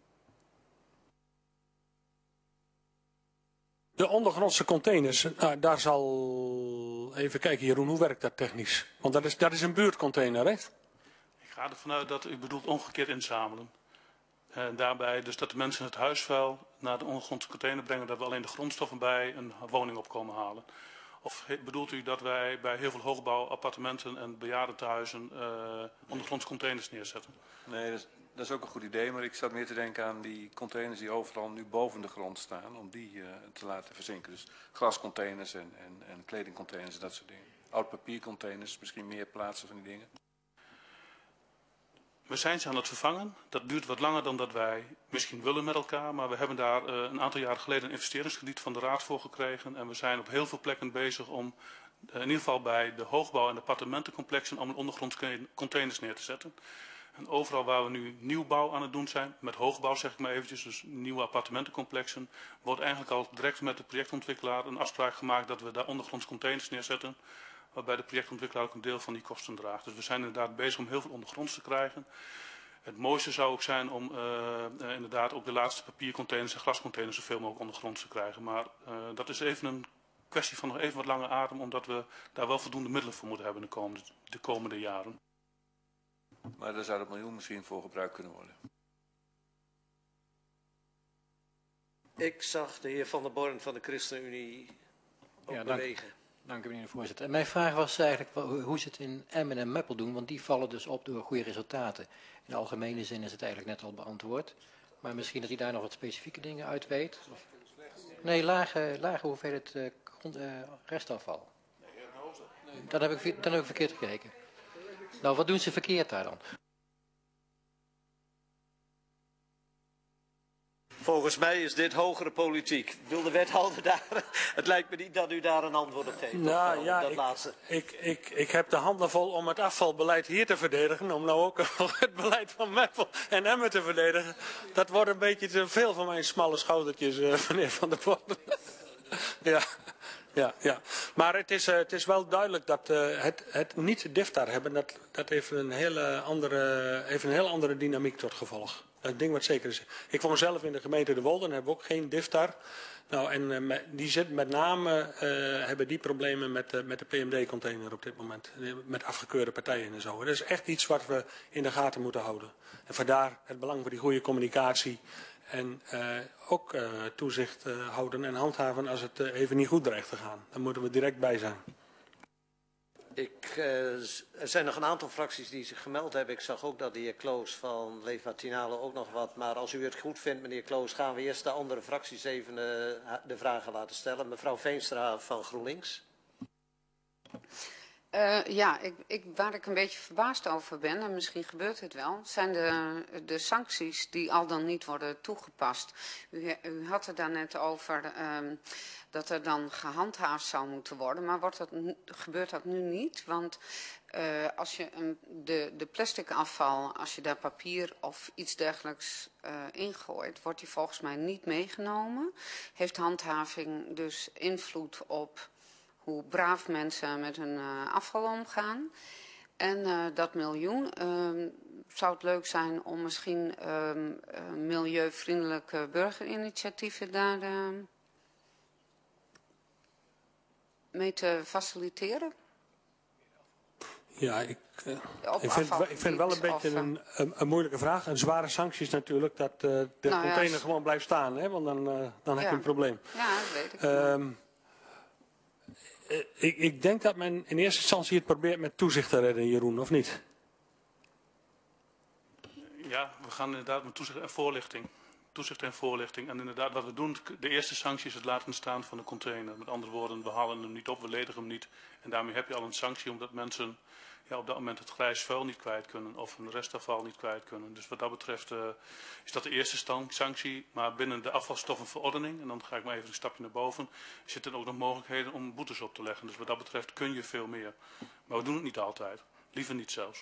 De ondergrondse containers, nou, daar zal... Even kijken Jeroen, hoe werkt dat technisch? Want dat is, dat is een buurtcontainer, hè? Ik ga ervan uit dat u bedoelt omgekeerd inzamelen. En daarbij dus dat de mensen het huisvuil naar de ondergrondse container brengen, dat we alleen de grondstoffen bij een woning op komen halen. Of bedoelt u dat wij bij heel veel hoogbouw, appartementen en bejaardentehuizen uh, ondergrondse containers neerzetten? Nee, dat is, dat is ook een goed idee, maar ik zat meer te denken aan die containers die overal nu boven de grond staan, om die uh, te laten verzinken. Dus glascontainers en, en, en kledingcontainers en dat soort dingen. Oud papiercontainers, misschien meer plaatsen van die dingen. We zijn ze aan het vervangen. Dat duurt wat langer dan dat wij misschien willen met elkaar. Maar we hebben daar uh, een aantal jaren geleden een investeringskrediet van de Raad voor gekregen. En we zijn op heel veel plekken bezig om, uh, in ieder geval bij de hoogbouw- en de appartementencomplexen, om ondergrondse containers neer te zetten. En overal waar we nu nieuwbouw aan het doen zijn, met hoogbouw zeg ik maar eventjes, dus nieuwe appartementencomplexen, wordt eigenlijk al direct met de projectontwikkelaar een afspraak gemaakt dat we daar ondergrondse containers neerzetten. Waarbij de projectontwikkelaar ook een deel van die kosten draagt. Dus we zijn inderdaad bezig om heel veel ondergronds te krijgen. Het mooiste zou ook zijn om uh, uh, inderdaad ook de laatste papiercontainers en glascontainers zoveel mogelijk ondergronds te krijgen. Maar uh, dat is even een kwestie van nog even wat lange adem, omdat we daar wel voldoende middelen voor moeten hebben de komende, de komende jaren. Maar daar zou dat miljoen misschien voor gebruikt kunnen worden. Ik zag de heer Van der Born van de ChristenUnie ook ja, dank, bewegen. Dank u meneer de voorzitter. En mijn vraag was eigenlijk hoe ze het in Emmen en Meppel doen, want die vallen dus op door goede resultaten. In de algemene zin is het eigenlijk net al beantwoord. Maar misschien dat u daar nog wat specifieke dingen uit weet. Nee, lage, lage hoeveelheid uh, grond, uh, restafval. Dan heb, ik, dan heb ik verkeerd gekeken. Nou, wat doen ze verkeerd daar dan? Volgens mij is dit hogere politiek. Wil de wethouder daar... Het lijkt me niet dat u daar een antwoord op geeft. Nou op, ja, dat ik, laatste. Ik, ik, ik heb de handen vol om het afvalbeleid hier te verdedigen. Om nou ook het beleid van Meppel en Emmen te verdedigen. Dat wordt een beetje te veel van mijn smalle schoudertjes, uh, meneer Van der Born. ja. Ja, ja, maar het is, uh, het is wel duidelijk dat uh, het, het niet DIFTAR hebben, dat, dat heeft, een hele andere, heeft een heel andere dynamiek tot gevolg. Dat ding wat zeker is. Ik woon zelf in de gemeente De Wolden, hebben we ook geen DIFTAR. Nou, en uh, met, die zit met name, uh, hebben die problemen met, uh, met de P M D-container op dit moment. Met afgekeurde partijen en zo. Dat is echt iets wat we in de gaten moeten houden. En vandaar het belang voor die goede communicatie. En uh, ook uh, toezicht uh, houden en handhaven als het uh, even niet goed dreigt te gaan. Dan moeten we direct bij zijn. Ik, uh, er zijn nog een aantal fracties die zich gemeld hebben. Ik zag ook dat de heer Kloos van Leefwatinale ook nog wat. Maar als u het goed vindt, meneer Kloos, gaan we eerst de andere fracties even uh, de vragen laten stellen. Mevrouw Veenstra van GroenLinks. Uh, ja, ik, ik, waar ik een beetje verbaasd over ben, en misschien gebeurt het wel, zijn de, de sancties die al dan niet worden toegepast. U, u had het daarnet over um, dat er dan gehandhaafd zou moeten worden, maar wordt dat, gebeurt dat nu niet? Want uh, als je een, de, de plastic afval, als je daar papier of iets dergelijks uh, ingooit, wordt die volgens mij niet meegenomen. Heeft handhaving dus invloed op hoe braaf mensen met hun uh, afval omgaan. En uh, dat miljoen, uh, zou het leuk zijn om misschien uh, uh, milieuvriendelijke burgerinitiatieven daar uh, mee te faciliteren? Ja, ik, uh, ik vind, ik vind wel een beetje of, een, een, een moeilijke vraag. Een zware sanctie is natuurlijk dat uh, de nou container ja, gewoon blijft staan. Hè? Want dan, uh, dan ja. heb je een probleem. Ja, dat weet ik. Um, Ik, ik denk dat men in eerste instantie het probeert met toezicht te redden, Jeroen, of niet? Ja, we gaan inderdaad met toezicht en voorlichting toezicht en voorlichting. En inderdaad, wat we doen, de eerste sanctie is het laten staan van de container. Met andere woorden, we halen hem niet op, we ledigen hem niet. En daarmee heb je al een sanctie, omdat mensen ja, op dat moment het grijs vuil niet kwijt kunnen of een restafval niet kwijt kunnen. Dus wat dat betreft uh, is dat de eerste stand, sanctie. Maar binnen de afvalstoffenverordening, en dan ga ik maar even een stapje naar boven, zitten ook nog mogelijkheden om boetes op te leggen. Dus wat dat betreft kun je veel meer. Maar we doen het niet altijd. Liever niet zelfs.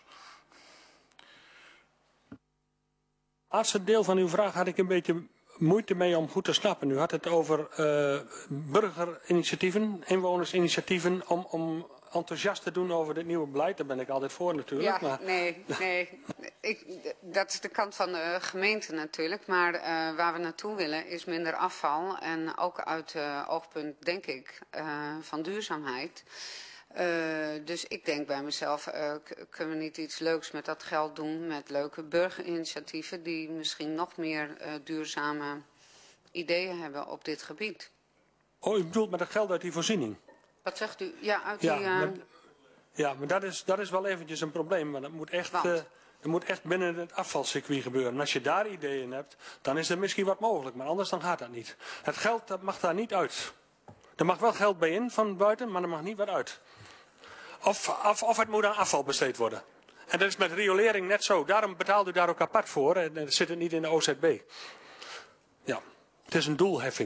Het laatste deel van uw vraag had ik een beetje moeite mee om goed te snappen. U had het over uh, burgerinitiatieven, inwonersinitiatieven, om, om enthousiast te doen over dit nieuwe beleid. Daar ben ik altijd voor natuurlijk. Ja, maar... nee, nee. Ik, dat is de kant van de gemeente natuurlijk. Maar uh, waar we naartoe willen is minder afval. En ook uit uh, oogpunt, denk ik, uh, van duurzaamheid. Uh, dus ik denk bij mezelf, uh, kunnen we niet iets leuks met dat geld doen, met leuke burgerinitiatieven die misschien nog meer uh, duurzame ideeën hebben op dit gebied. Oh, u bedoelt met het geld uit die voorziening? Wat zegt u? Ja, uit ja, die... Uh... maar, ja, maar dat is, dat is wel eventjes een probleem, maar dat moet echt, uh, dat moet echt binnen het afvalcircuit gebeuren. En als je daar ideeën hebt, dan is er misschien wat mogelijk, maar anders dan gaat dat niet. Het geld dat mag daar niet uit. Er mag wel geld bij in van buiten, maar er mag niet wat uit. Of, of, of het moet aan afval besteed worden. En dat is met riolering net zo. Daarom betaalt u daar ook apart voor. En dat zit het niet in de O Z B. Ja, het is een doelheffing.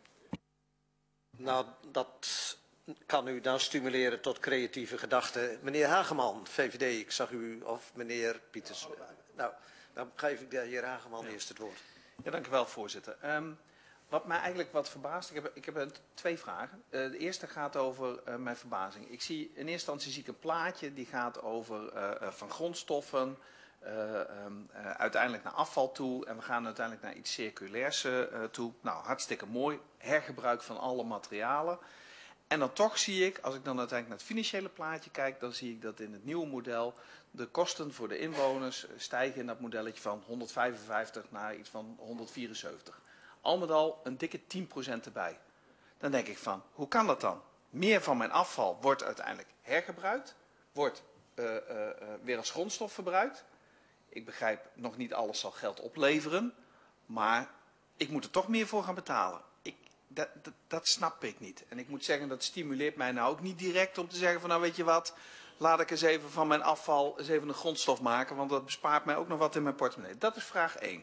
Nou, dat kan u dan stimuleren tot creatieve gedachten. Meneer Hageman, V V D, ik zag u, of meneer Pieters. Nou, dan geef ik de heer Hageman ja. eerst het woord. Ja, dank u wel, voorzitter. Um, Wat mij eigenlijk wat verbaast, ik heb, ik heb twee vragen. Uh, de eerste gaat over uh, mijn verbazing. Ik zie, in eerste instantie zie ik een plaatje die gaat over uh, uh, van grondstoffen, uh, um, uh, uiteindelijk naar afval toe en we gaan uiteindelijk naar iets circulairs uh, toe. Nou, hartstikke mooi. Hergebruik van alle materialen. En dan toch zie ik, als ik dan uiteindelijk naar het financiële plaatje kijk, dan zie ik dat in het nieuwe model de kosten voor de inwoners stijgen in dat modelletje van honderdvijfenvijftig naar iets van honderdvierenzeventig. Al met al een dikke tien procent erbij. Dan denk ik van, hoe kan dat dan? Meer van mijn afval wordt uiteindelijk hergebruikt, wordt uh, uh, uh, weer als grondstof verbruikt. Ik begrijp, nog niet alles zal geld opleveren, maar ik moet er toch meer voor gaan betalen. Ik, dat, dat, dat snap ik niet. En ik moet zeggen, dat stimuleert mij nou ook niet direct om te zeggen van, nou weet je wat, laat ik eens even van mijn afval eens even een grondstof maken, want dat bespaart mij ook nog wat in mijn portemonnee. Dat is vraag één.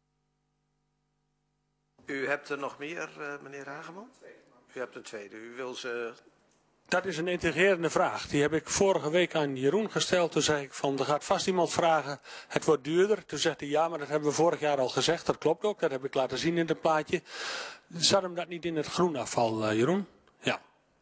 U hebt er nog meer, uh, meneer Hageman? U hebt een tweede. U wil ze... Dat is een integrerende vraag. Die heb ik vorige week aan Jeroen gesteld. Toen zei ik van, er gaat vast iemand vragen, het wordt duurder. Toen zegt hij, ja, maar dat hebben we vorig jaar al gezegd. Dat klopt ook, dat heb ik laten zien in het plaatje. Zat hem dat niet in het groenafval, uh, Jeroen? Ja.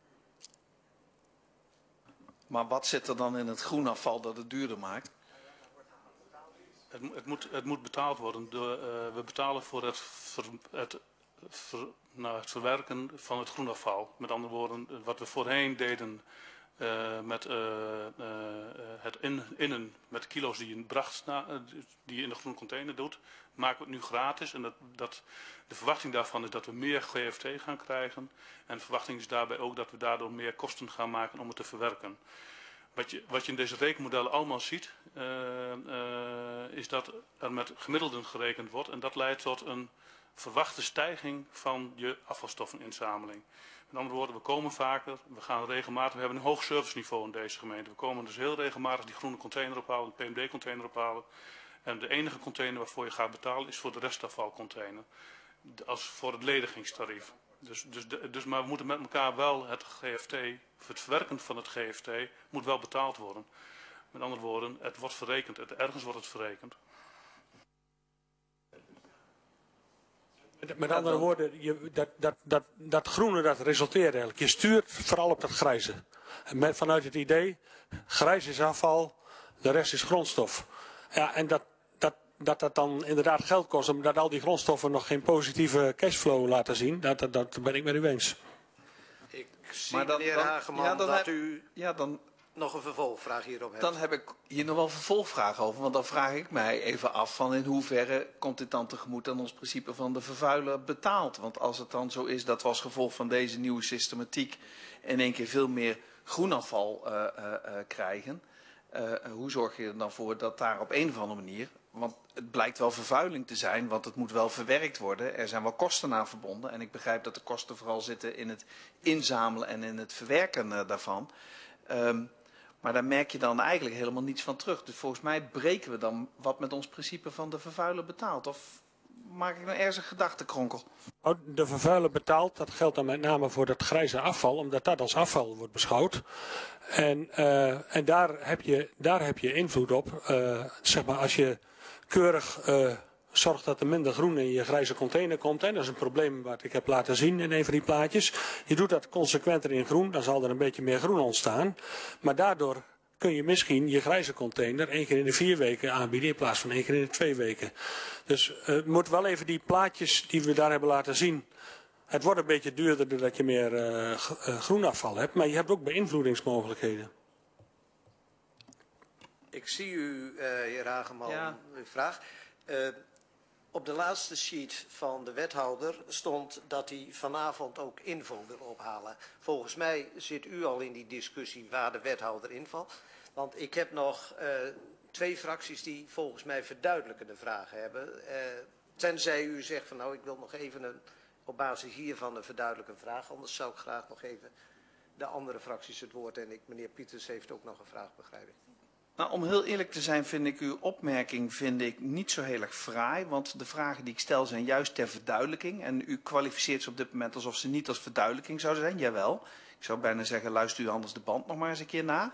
Maar wat zit er dan in het groenafval dat het duurder maakt? Het, het, moet, het moet betaald worden. De, uh, we betalen voor het, ver, het, ver, nou, het verwerken van het groenafval. Met andere woorden, wat we voorheen deden uh, met uh, uh, het in, innen met kilo's die je bracht, na, uh, die je in de groene container doet, maken we het nu gratis. En dat, dat, de verwachting daarvan is dat we meer G F T gaan krijgen. En de verwachting is daarbij ook dat we daardoor meer kosten gaan maken om het te verwerken. Wat je, wat je in deze rekenmodellen allemaal ziet, uh, uh, is dat er met gemiddelden gerekend wordt. En dat leidt tot een verwachte stijging van je afvalstoffeninzameling. Met andere woorden, we komen vaker, we gaan regelmatig, we hebben een hoog serviceniveau in deze gemeente. We komen dus heel regelmatig die groene container ophalen, de P M D-container ophalen. En de enige container waarvoor je gaat betalen is voor de restafvalcontainer. Als voor het ledigingstarief. Dus, dus, dus, maar we moeten met elkaar wel het G F T, het verwerken van het G F T, moet wel betaald worden. Met andere woorden, het wordt verrekend, het, ergens wordt het verrekend. Met andere woorden, je, dat, dat, dat, dat groene dat resulteert eigenlijk. Je stuurt vooral op dat grijze. Met, vanuit het idee, grijs is afval, de rest is grondstof. Ja, en dat dat, dat dat dan inderdaad geld kost, omdat al die grondstoffen nog geen positieve cashflow laten zien, dat, dat, dat ben ik met u eens. Ik zie, maar dan, meneer dan, Hageman, ja, dan dat heb, u ja, dan, nog een vervolgvraag hierop hebt. Dan heb ik hier nog wel een vervolgvraag over, want dan vraag ik mij even af van in hoeverre komt dit dan tegemoet aan ons principe van de vervuiler betaalt. Want als het dan zo is dat we als gevolg van deze nieuwe systematiek in één keer veel meer groenafval uh, uh, uh, krijgen, uh, hoe zorg je er dan voor dat daar op een of andere manier, want het blijkt wel vervuiling te zijn, want het moet wel verwerkt worden. Er zijn wel kosten aan verbonden en ik begrijp dat de kosten vooral zitten in het inzamelen en in het verwerken uh, daarvan. Um, maar daar merk je dan eigenlijk helemaal niets van terug. Dus volgens mij breken we dan wat met ons principe van de vervuiler betaalt. Of maak ik nou ergens een gedachtenkronkel? De vervuiler betaalt, dat geldt dan met name voor dat grijze afval, omdat dat als afval wordt beschouwd. En, uh, en daar, heb je, daar heb je invloed op. Uh, zeg maar als je keurig uh, zorgt dat er minder groen in je grijze container komt. Hè, dat is een probleem wat ik heb laten zien in een van die plaatjes. Je doet dat consequenter in groen, dan zal er een beetje meer groen ontstaan. Maar daardoor kun je misschien je grijze container één keer in de vier weken aanbieden in plaats van één keer in de twee weken. Dus uh, het moet wel even die plaatjes die we daar hebben laten zien. Het wordt een beetje duurder doordat je meer uh, uh, groenafval hebt, maar je hebt ook beïnvloedingsmogelijkheden. Ik zie u, uh, heer Hageman, Ja. uw vraag. Uh, op de laatste sheet van de wethouder stond dat hij vanavond ook info wil ophalen. Volgens mij zit u al in die discussie waar de wethouder invalt. Want ik heb nog uh, twee fracties die volgens mij verduidelijkende vragen hebben. Uh, tenzij u zegt van nou ik wil nog even een, op basis hiervan een verduidelijkende vraag. Anders zou ik graag nog even de andere fracties het woord. En ik, meneer Pieters heeft ook nog een vraag, begrijp ik. Nou, om heel eerlijk te zijn vind ik uw opmerking vind ik niet zo heel erg fraai. Want de vragen die ik stel zijn juist ter verduidelijking. En u kwalificeert ze op dit moment alsof ze niet als verduidelijking zouden zijn. Jawel. Ik zou bijna zeggen, luister u anders de band nog maar eens een keer na.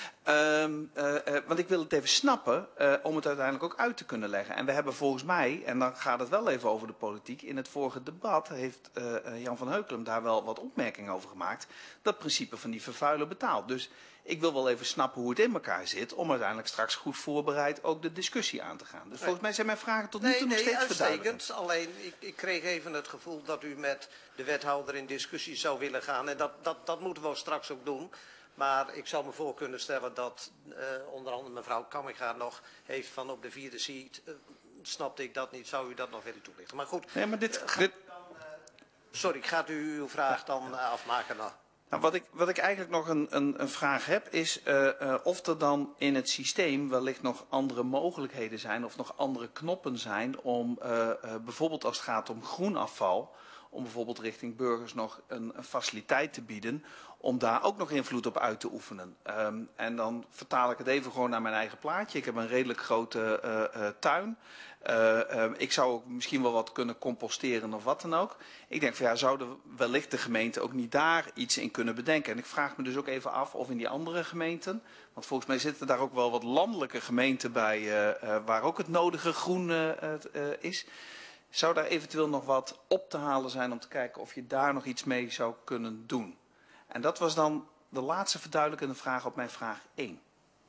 Um, uh, uh, want ik wil het even snappen uh, om het uiteindelijk ook uit te kunnen leggen. En we hebben volgens mij, en dan gaat het wel even over de politiek. In het vorige debat heeft uh, uh, Jan van Heukelum daar wel wat opmerkingen over gemaakt. Dat principe van die vervuiler betaalt. Dus ik wil wel even snappen hoe het in elkaar zit. Om uiteindelijk straks goed voorbereid ook de discussie aan te gaan. Dus volgens mij zijn mijn vragen tot nu toe nog steeds verduidelijkend. Nee, alleen ik, ik kreeg even het gevoel dat u met de wethouder in discussie zou willen gaan. En dat, dat, dat moeten we straks ook doen. Maar ik zou me voor kunnen stellen dat uh, onder andere mevrouw Kamminga nog heeft van op de vierde sheet. Uh, snapte ik dat niet, zou u dat nog willen toelichten. Maar goed, nee, maar dit, uh, dit... Dan, uh, sorry, gaat u uw vraag dan uh, afmaken dan? Nou, wat, ik, wat ik eigenlijk nog een, een, een vraag heb is uh, uh, of er dan in het systeem wellicht nog andere mogelijkheden zijn of nog andere knoppen zijn om uh, uh, bijvoorbeeld als het gaat om groenafval, om bijvoorbeeld richting burgers nog een, een faciliteit te bieden om daar ook nog invloed op uit te oefenen. Um, en dan vertaal ik het even gewoon naar mijn eigen plaatje. Ik heb een redelijk grote uh, uh, tuin. Uh, uh, ik zou ook misschien wel wat kunnen composteren of wat dan ook. Ik denk van ja, zou er wellicht de gemeente ook niet daar iets in kunnen bedenken? En ik vraag me dus ook even af of in die andere gemeenten, want volgens mij zitten daar ook wel wat landelijke gemeenten bij uh, uh, waar ook het nodige groen uh, uh, is. Zou daar eventueel nog wat op te halen zijn om te kijken of je daar nog iets mee zou kunnen doen? En dat was dan de laatste verduidelijkende vraag op mijn vraag één.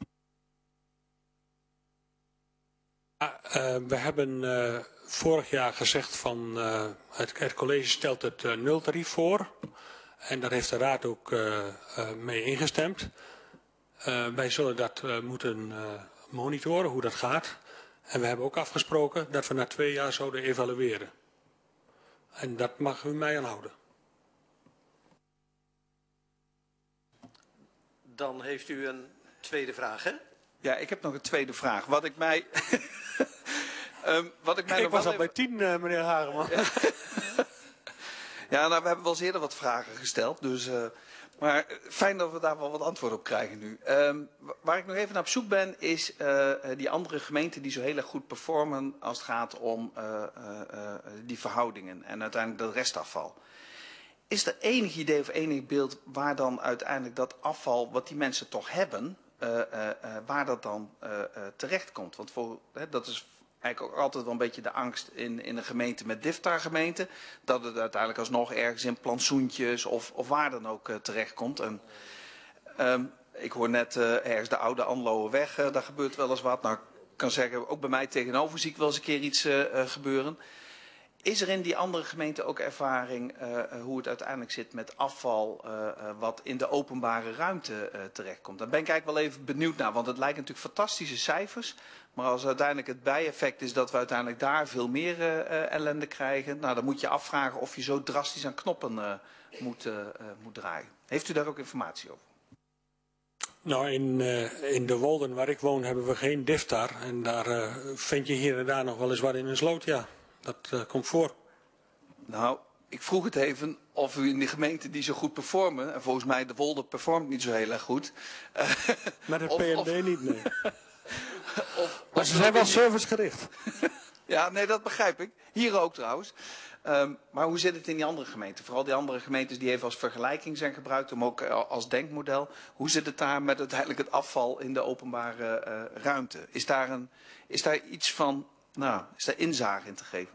Ja, uh, we hebben uh, vorig jaar gezegd van uh, het, het college stelt het uh, nultarief voor. En daar heeft de raad ook uh, uh, mee ingestemd. Uh, wij zullen dat uh, moeten uh, monitoren, hoe dat gaat. En we hebben ook afgesproken dat we na twee jaar zouden evalueren. En dat mag u mij aanhouden. Dan heeft u een tweede vraag, hè? Ja, ik heb nog een tweede vraag. Wat ik mij... um, wat ik mij ik nog was wel al bij tien, uh, meneer Hageman. Ja. Ja, nou, we hebben wel eens eerder wat vragen gesteld. Dus, uh, maar fijn dat we daar wel wat antwoord op krijgen nu. Um, waar ik nog even naar op zoek ben, is uh, die andere gemeenten die zo heel erg goed performen als het gaat om uh, uh, uh, die verhoudingen en uiteindelijk dat restafval. Is er enig idee of enig beeld waar dan uiteindelijk dat afval, wat die mensen toch hebben, uh, uh, uh, waar dat dan uh, uh, terecht komt? Want voor, hè, dat is eigenlijk ook altijd wel een beetje de angst in, in een gemeente met D I F T A-gemeenten, dat het uiteindelijk alsnog ergens in plantsoentjes of, of waar dan ook uh, terecht komt. En, um, ik hoor net uh, ergens de oude Anloerweg, uh, daar gebeurt wel eens wat. Nou, ik kan zeggen, ook bij mij tegenover zie ik wel eens een keer iets uh, uh, gebeuren. Is er in die andere gemeenten ook ervaring uh, hoe het uiteindelijk zit met afval uh, uh, wat in de openbare ruimte uh, terechtkomt? Daar ben ik eigenlijk wel even benieuwd naar, want het lijken natuurlijk fantastische cijfers. Maar als uiteindelijk het bijeffect is dat we uiteindelijk daar veel meer uh, uh, ellende krijgen, nou, dan moet je afvragen of je zo drastisch aan knoppen uh, moet, uh, uh, moet draaien. Heeft u daar ook informatie over? Nou, in, uh, in de Wolden waar ik woon hebben we geen diftar. En daar uh, vind je hier en daar nog wel eens wat in een sloot, ja. Dat uh, komt voor. Nou, ik vroeg het even of u in de gemeente die zo goed performen, en volgens mij de Wolde performt niet zo heel erg goed. Uh, Met het of, P N D of, niet, nee. of, maar ze zijn wel servicegericht. Ja, nee, dat begrijp ik. Hier ook trouwens. Um, maar hoe zit het in die andere gemeenten? Vooral die andere gemeentes die even als vergelijking zijn gebruikt, om ook uh, als denkmodel. Hoe zit het daar met uiteindelijk het afval in de openbare uh, ruimte? Is daar, een, is daar iets van, nou, is daar inzage in te geven?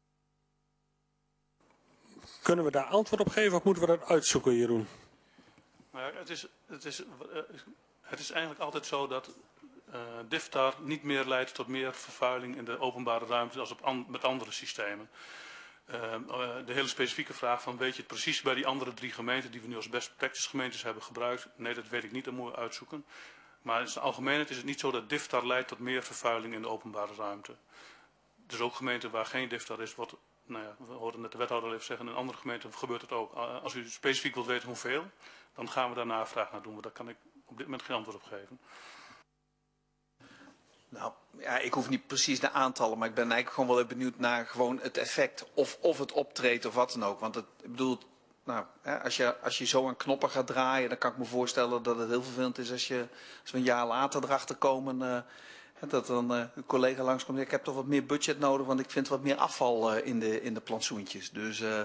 Kunnen we daar antwoord op geven of moeten we dat uitzoeken, Jeroen? Nou ja, het, is, het, is, het is eigenlijk altijd zo dat uh, diftar niet meer leidt tot meer vervuiling in de openbare ruimte als op an, met andere systemen. Uh, uh, de hele specifieke vraag van weet je het precies bij die andere drie gemeenten die we nu als best practice gemeentes hebben gebruikt? Nee, dat weet ik niet, dat moeten we uitzoeken. Maar in zijn algemeenheid is het niet zo dat diftar leidt tot meer vervuiling in de openbare ruimte. Dus ook gemeenten waar geen diftar is, wordt, nou ja, we hoorden net de wethouder al even zeggen, in andere gemeenten gebeurt het ook. Uh, als u specifiek wilt weten hoeveel, dan gaan we daar navraag naar doen. Maar daar kan ik op dit moment geen antwoord op geven. Nou, ja, ik hoef niet precies de aantallen, maar ik ben eigenlijk gewoon wel even benieuwd naar gewoon het effect. Of, of het optreedt of wat dan ook. Want het, ik bedoel, nou, hè, als, je, als je zo aan knoppen gaat draaien, dan kan ik me voorstellen dat het heel vervelend is als, je, als we een jaar later erachter komen. Uh, dat dan uh, een collega langskomt. Ik heb toch wat meer budget nodig, want ik vind wat meer afval uh, in, de, in de plantsoentjes. Dus... Uh...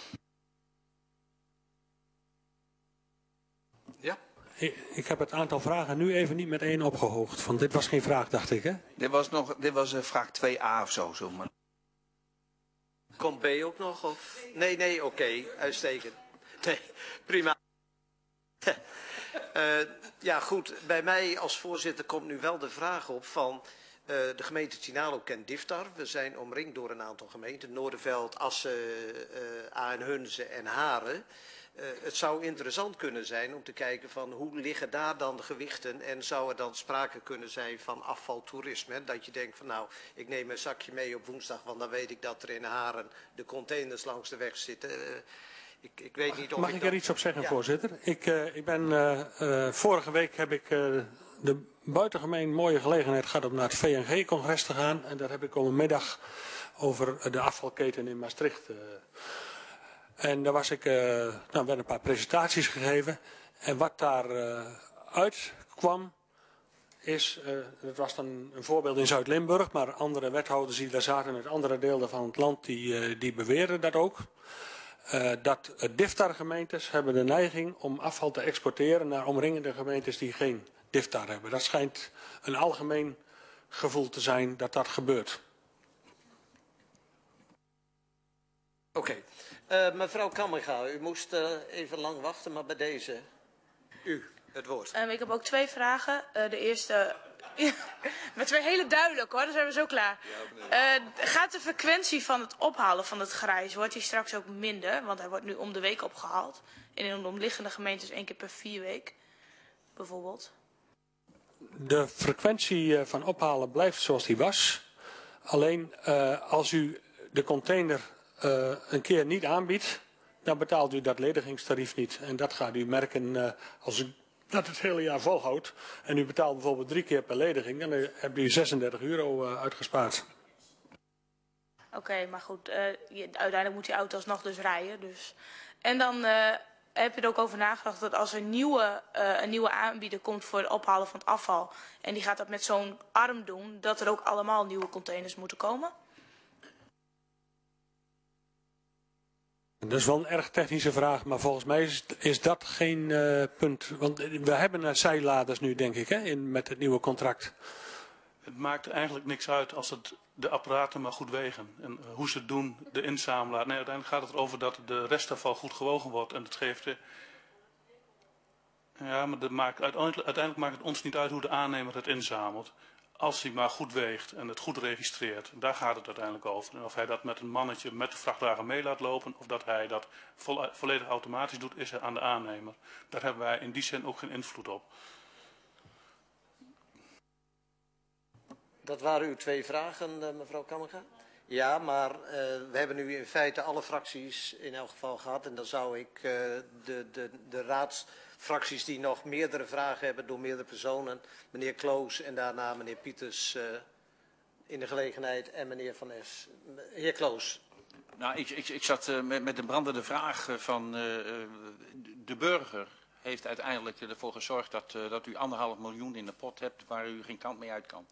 Ja. Ik heb het aantal vragen nu even niet met één opgehoogd. Van dit was geen vraag, dacht ik, hè? Dit was, nog, dit was uh, vraag twee a of zo, zo maar. Komt B ook nog? Of? Nee, nee, oké, okay, uitstekend. Nee, prima. uh, ja, goed, bij mij als voorzitter komt nu wel de vraag op van... Uh, de gemeente Tinalo kent diftar. We zijn omringd door een aantal gemeenten. Noorderveld, Assen, uh, Aarnhunze en Haren. Uh, het zou interessant kunnen zijn om te kijken van hoe liggen daar dan de gewichten en zou er dan sprake kunnen zijn van afvaltoerisme. Dat je denkt van nou, ik neem een zakje mee op woensdag, want dan weet ik dat er in Haren de containers langs de weg zitten. Uh, ik, ik weet niet of Mag ik, ik dat... er iets op zeggen, ja. voorzitter? Ik, uh, ik ben, uh, uh, vorige week heb ik uh, de buitengemeen mooie gelegenheid gehad om naar het V N G-congres te gaan. En daar heb ik om een middag over de afvalketen in Maastricht uh, En daar was ik, uh, nou, werden een paar presentaties gegeven. En wat daar uh, uitkwam, is, uh, dat was dan een voorbeeld in Zuid-Limburg, maar andere wethouders die daar zaten uit andere delen van het land, die, uh, die beweerden dat ook. Uh, dat uh, diftar-gemeentes hebben de neiging om afval te exporteren naar omringende gemeentes die geen diftar hebben. Dat schijnt een algemeen gevoel te zijn dat dat gebeurt. Oké. Okay. Uh, mevrouw Kammerga, u moest uh, even lang wachten, maar bij deze, u, het woord. Um, ik heb ook twee vragen. Uh, de eerste, met twee hele duidelijk hoor, dan zijn we zo klaar. Uh, gaat de frequentie van het ophalen van het grijs, wordt die straks ook minder? Want hij wordt nu om de week opgehaald. En in de omliggende gemeentes één keer per vier week, bijvoorbeeld. De frequentie van ophalen blijft zoals die was. Alleen uh, als u de container... Uh, een keer niet aanbiedt, dan betaalt u dat ledigingstarief niet. En dat gaat u merken uh, als u dat het hele jaar volhoudt. En u betaalt bijvoorbeeld drie keer per lediging, dan uh, hebt u zesendertig euro uh, uitgespaard. Oké, okay, maar goed, uh, je, uiteindelijk moet die auto alsnog dus rijden. Dus. En dan uh, heb je er ook over nagedacht dat als er nieuwe, uh, een nieuwe aanbieder komt voor het ophalen van het afval. En die gaat dat met zo'n arm doen, dat er ook allemaal nieuwe containers moeten komen? Dat is wel een erg technische vraag, maar volgens mij is, is dat geen uh, punt. Want we hebben uh, zijladers nu, denk ik, hè, in, met het nieuwe contract. Het maakt eigenlijk niks uit als het de apparaten maar goed wegen. En uh, hoe ze het doen, de inzamelaar. Nee, uiteindelijk gaat het erover dat de restafval goed gewogen wordt. En dat geeft de... Ja, maar dat maakt, uiteindelijk, uiteindelijk maakt het ons niet uit hoe de aannemer het inzamelt. Als hij maar goed weegt en het goed registreert, daar gaat het uiteindelijk over. En of hij dat met een mannetje met de vrachtwagen mee laat lopen, of dat hij dat vo volledig automatisch doet, is er aan de aannemer. Daar hebben wij in die zin ook geen invloed op. Dat waren uw twee vragen, mevrouw Kammerga. Ja, maar uh, we hebben nu in feite alle fracties in elk geval gehad. En dan zou ik uh, de, de, de raadsfracties die nog meerdere vragen hebben door meerdere personen, meneer Kloos en daarna meneer Pieters uh, in de gelegenheid en meneer Van Es. Heer Kloos. Nou, ik, ik, ik zat uh, met, met de brandende vraag van uh, de burger heeft uiteindelijk ervoor gezorgd dat, uh, dat u anderhalf miljoen in de pot hebt waar u geen kant mee uit kan.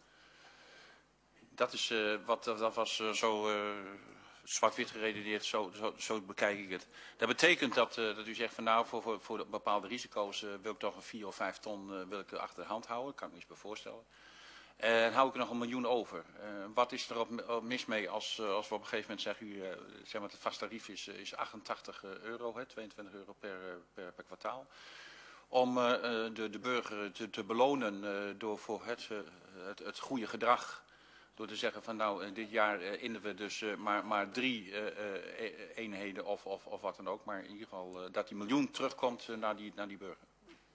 Dat is uh, wat, dat was uh, zo uh, zwart-wit geredeneerd, zo, zo, zo bekijk ik het. Dat betekent dat, uh, dat u zegt van nou, voor, voor, voor bepaalde risico's uh, wil ik toch een vier of vijf ton uh, wil ik achter de hand houden, kan ik me eens bij voorstellen. En uh, hou ik er nog een miljoen over. Uh, wat is er op, op mis mee als, uh, als we op een gegeven moment zeggen, u, uh, zeg maar het vast tarief is, uh, is achtentachtig euro, hè, tweeëntwintig euro per, per, per kwartaal. Om uh, de, de burger te, te belonen uh, door voor het, uh, het, het goede gedrag. Door te zeggen van nou, dit jaar uh, innen we dus uh, maar, maar drie uh, uh, eenheden of, of, of wat dan ook. Maar in ieder geval uh, dat die miljoen terugkomt uh, naar, die, naar die burger.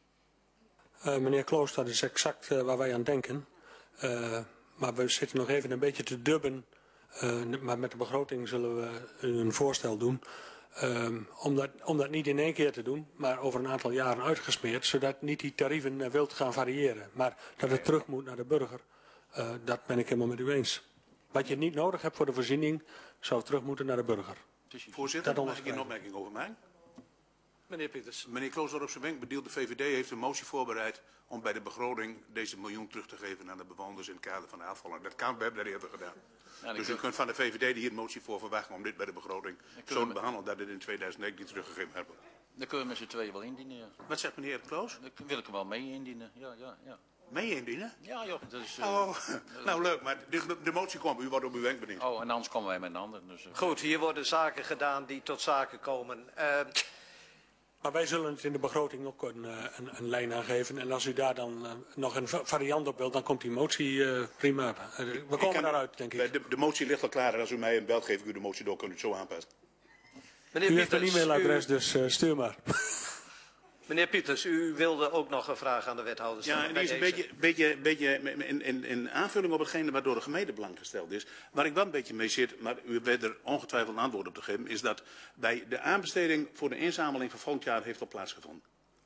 Uh, meneer Kloos, dat is exact uh, waar wij aan denken. Uh, maar we zitten nog even een beetje te dubben. Uh, maar met de begroting zullen we een voorstel doen. Um, om, dat, om dat niet in één keer te doen, maar over een aantal jaren uitgesmeerd. Zodat niet die tarieven uh, wilt gaan variëren. Maar dat het terug moet naar de burger. Uh, dat ben ik helemaal met u eens. Wat je niet nodig hebt voor de voorziening, zou terug moeten naar de burger. Voorzitter, mag ik hier een opmerking over maken? Meneer Pieters. Meneer Kloos op zijn wenk bedeeld, de V V D heeft een motie voorbereid om bij de begroting deze miljoen terug te geven aan de bewoners in het kader van de afvalling. Dat kan, we hebben dat eerder gedaan. Ja, dus u kunt van de V V D hier een motie voor verwachten om dit bij de begroting zo te behandelen dat dit in tweeduizend negen niet teruggegeven hebben. Dan kunnen we met z'n tweeën wel indienen. Ja. Wat zegt meneer Kloos? Dan wil ik hem wel mee indienen. Ja, ja, ja. Mee indienen? Ja, joh. Dat is, uh, oh, nou leuk, maar de, de motie komt, u wordt op uw wenk bediend. Oh, en anders komen wij met een ander. Dus, uh, Goed, hier worden zaken gedaan die tot zaken komen. Uh, Maar wij zullen het in de begroting ook een, een, een lijn aangeven. En als u daar dan uh, nog een variant op wilt, dan komt die motie uh, prima. Uh, we komen kan, daaruit, denk ik. De, de motie ligt al klaar en als u mij een bel geeft, ik u de motie door, kunt u het zo aanpassen. Meneer u Pieters, heeft een e-mailadres, u... dus uh, stuur maar. Meneer Pieters, u wilde ook nog een vraag aan de wethouder stellen. Ja, en die is een beetje, beetje, beetje in, in, in aanvulling op hetgene wat door de gemeentebelang gesteld is. Waar ik wel een beetje mee zit, maar u weet er ongetwijfeld een antwoord op te geven, is dat bij de aanbesteding voor de inzameling van volgend jaar heeft al plaatsgevonden.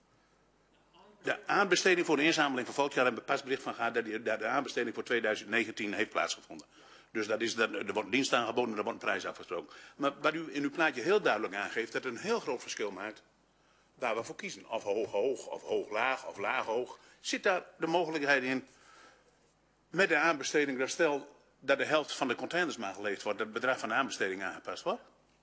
De aanbesteding voor de inzameling van volgend jaar hebben we pas bericht van gehad dat de aanbesteding voor tweeduizend negentien heeft plaatsgevonden. Dus dat is, dat, er wordt een dienst aangeboden en er wordt een prijs afgesproken. Maar wat u in uw plaatje heel duidelijk aangeeft, dat het een heel groot verschil maakt waar we voor kiezen. Of hoog-hoog, of hoog-laag, of laag-hoog. Zit daar de mogelijkheid in, met de aanbesteding, dat stel dat de helft van de containers maar geleverd wordt, dat het bedrag van de aanbesteding aangepast wordt?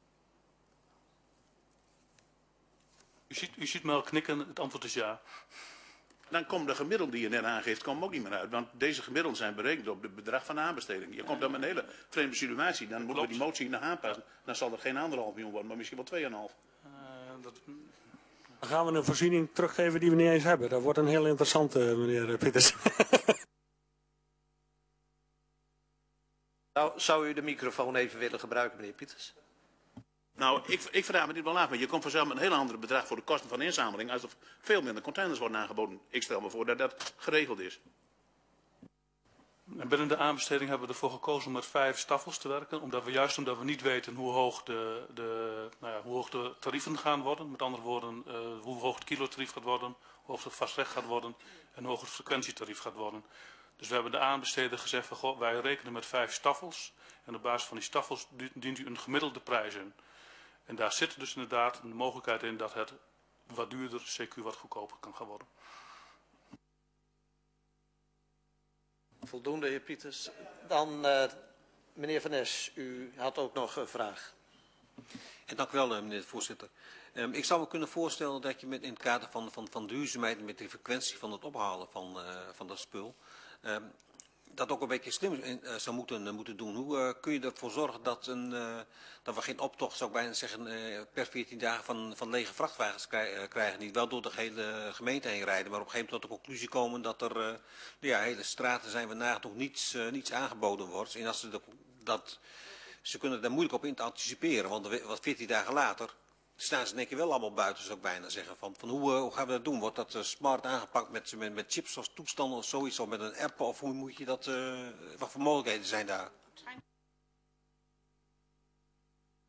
U ziet, u ziet me al knikken, het antwoord is ja. Dan komt de gemiddelde die je net aangeeft, komt ook niet meer uit. Want deze gemiddelden zijn berekend op het bedrag van de aanbesteding. Je komt dan met een hele vreemde situatie. Dan moeten we die motie nog aanpassen. Dan zal er geen anderhalf miljoen worden, maar misschien wel tweeënhalf. Uh, dat... Dan gaan we een voorziening teruggeven die we niet eens hebben. Dat wordt een heel interessante, meneer Pieters. Nou, zou u de microfoon even willen gebruiken, meneer Pieters? Nou, ik, ik vraag me dit wel af, maar je komt vanzelf met een heel ander bedrag voor de kosten van de inzameling als er veel minder containers worden aangeboden. Ik stel me voor dat dat geregeld is. En binnen de aanbesteding hebben we ervoor gekozen om met vijf staffels te werken, omdat we juist omdat we niet weten hoe hoog de, de, nou ja, hoe hoog de tarieven gaan worden, met andere woorden uh, hoe hoog het kilotarief gaat worden, hoe hoog het vastrecht gaat worden en hoe hoog het frequentietarief gaat worden. Dus we hebben de aanbesteder gezegd van goh, wij rekenen met vijf staffels en op basis van die staffels dient u een gemiddelde prijs in. En daar zit dus inderdaad de mogelijkheid in dat het wat duurder, C Q wat goedkoper kan gaan worden. Voldoende, heer Pieters. Dan uh, meneer Van Es, u had ook nog een vraag. En dank u wel, meneer de voorzitter. Um, ik zou me kunnen voorstellen dat je met, in het kader van, van, van duurzaamheid, met de frequentie van het ophalen van, uh, van dat spul, um, dat ook een beetje slim uh, zou moeten, uh, moeten doen. Hoe uh, kun je ervoor zorgen dat, een, uh, dat we geen optocht, zou ik bijna zeggen, uh, per veertien dagen van, van lege vrachtwagens krij, uh, krijgen, die wel door de hele gemeente heen rijden, maar op een gegeven moment tot de conclusie komen dat er uh, ja, hele straten zijn waar nagenoeg niets, uh, niets aangeboden wordt. En als ze, de, dat, ze kunnen daar moeilijk op in te anticiperen, want wat veertien dagen later staan ze denk ik wel allemaal buiten, zou ik bijna zeggen. Van, van hoe, uh, hoe gaan we dat doen? Wordt dat uh, smart aangepakt met, met, met chips of toestanden of zoiets, of met een app, of hoe moet je dat, uh, wat voor mogelijkheden zijn daar?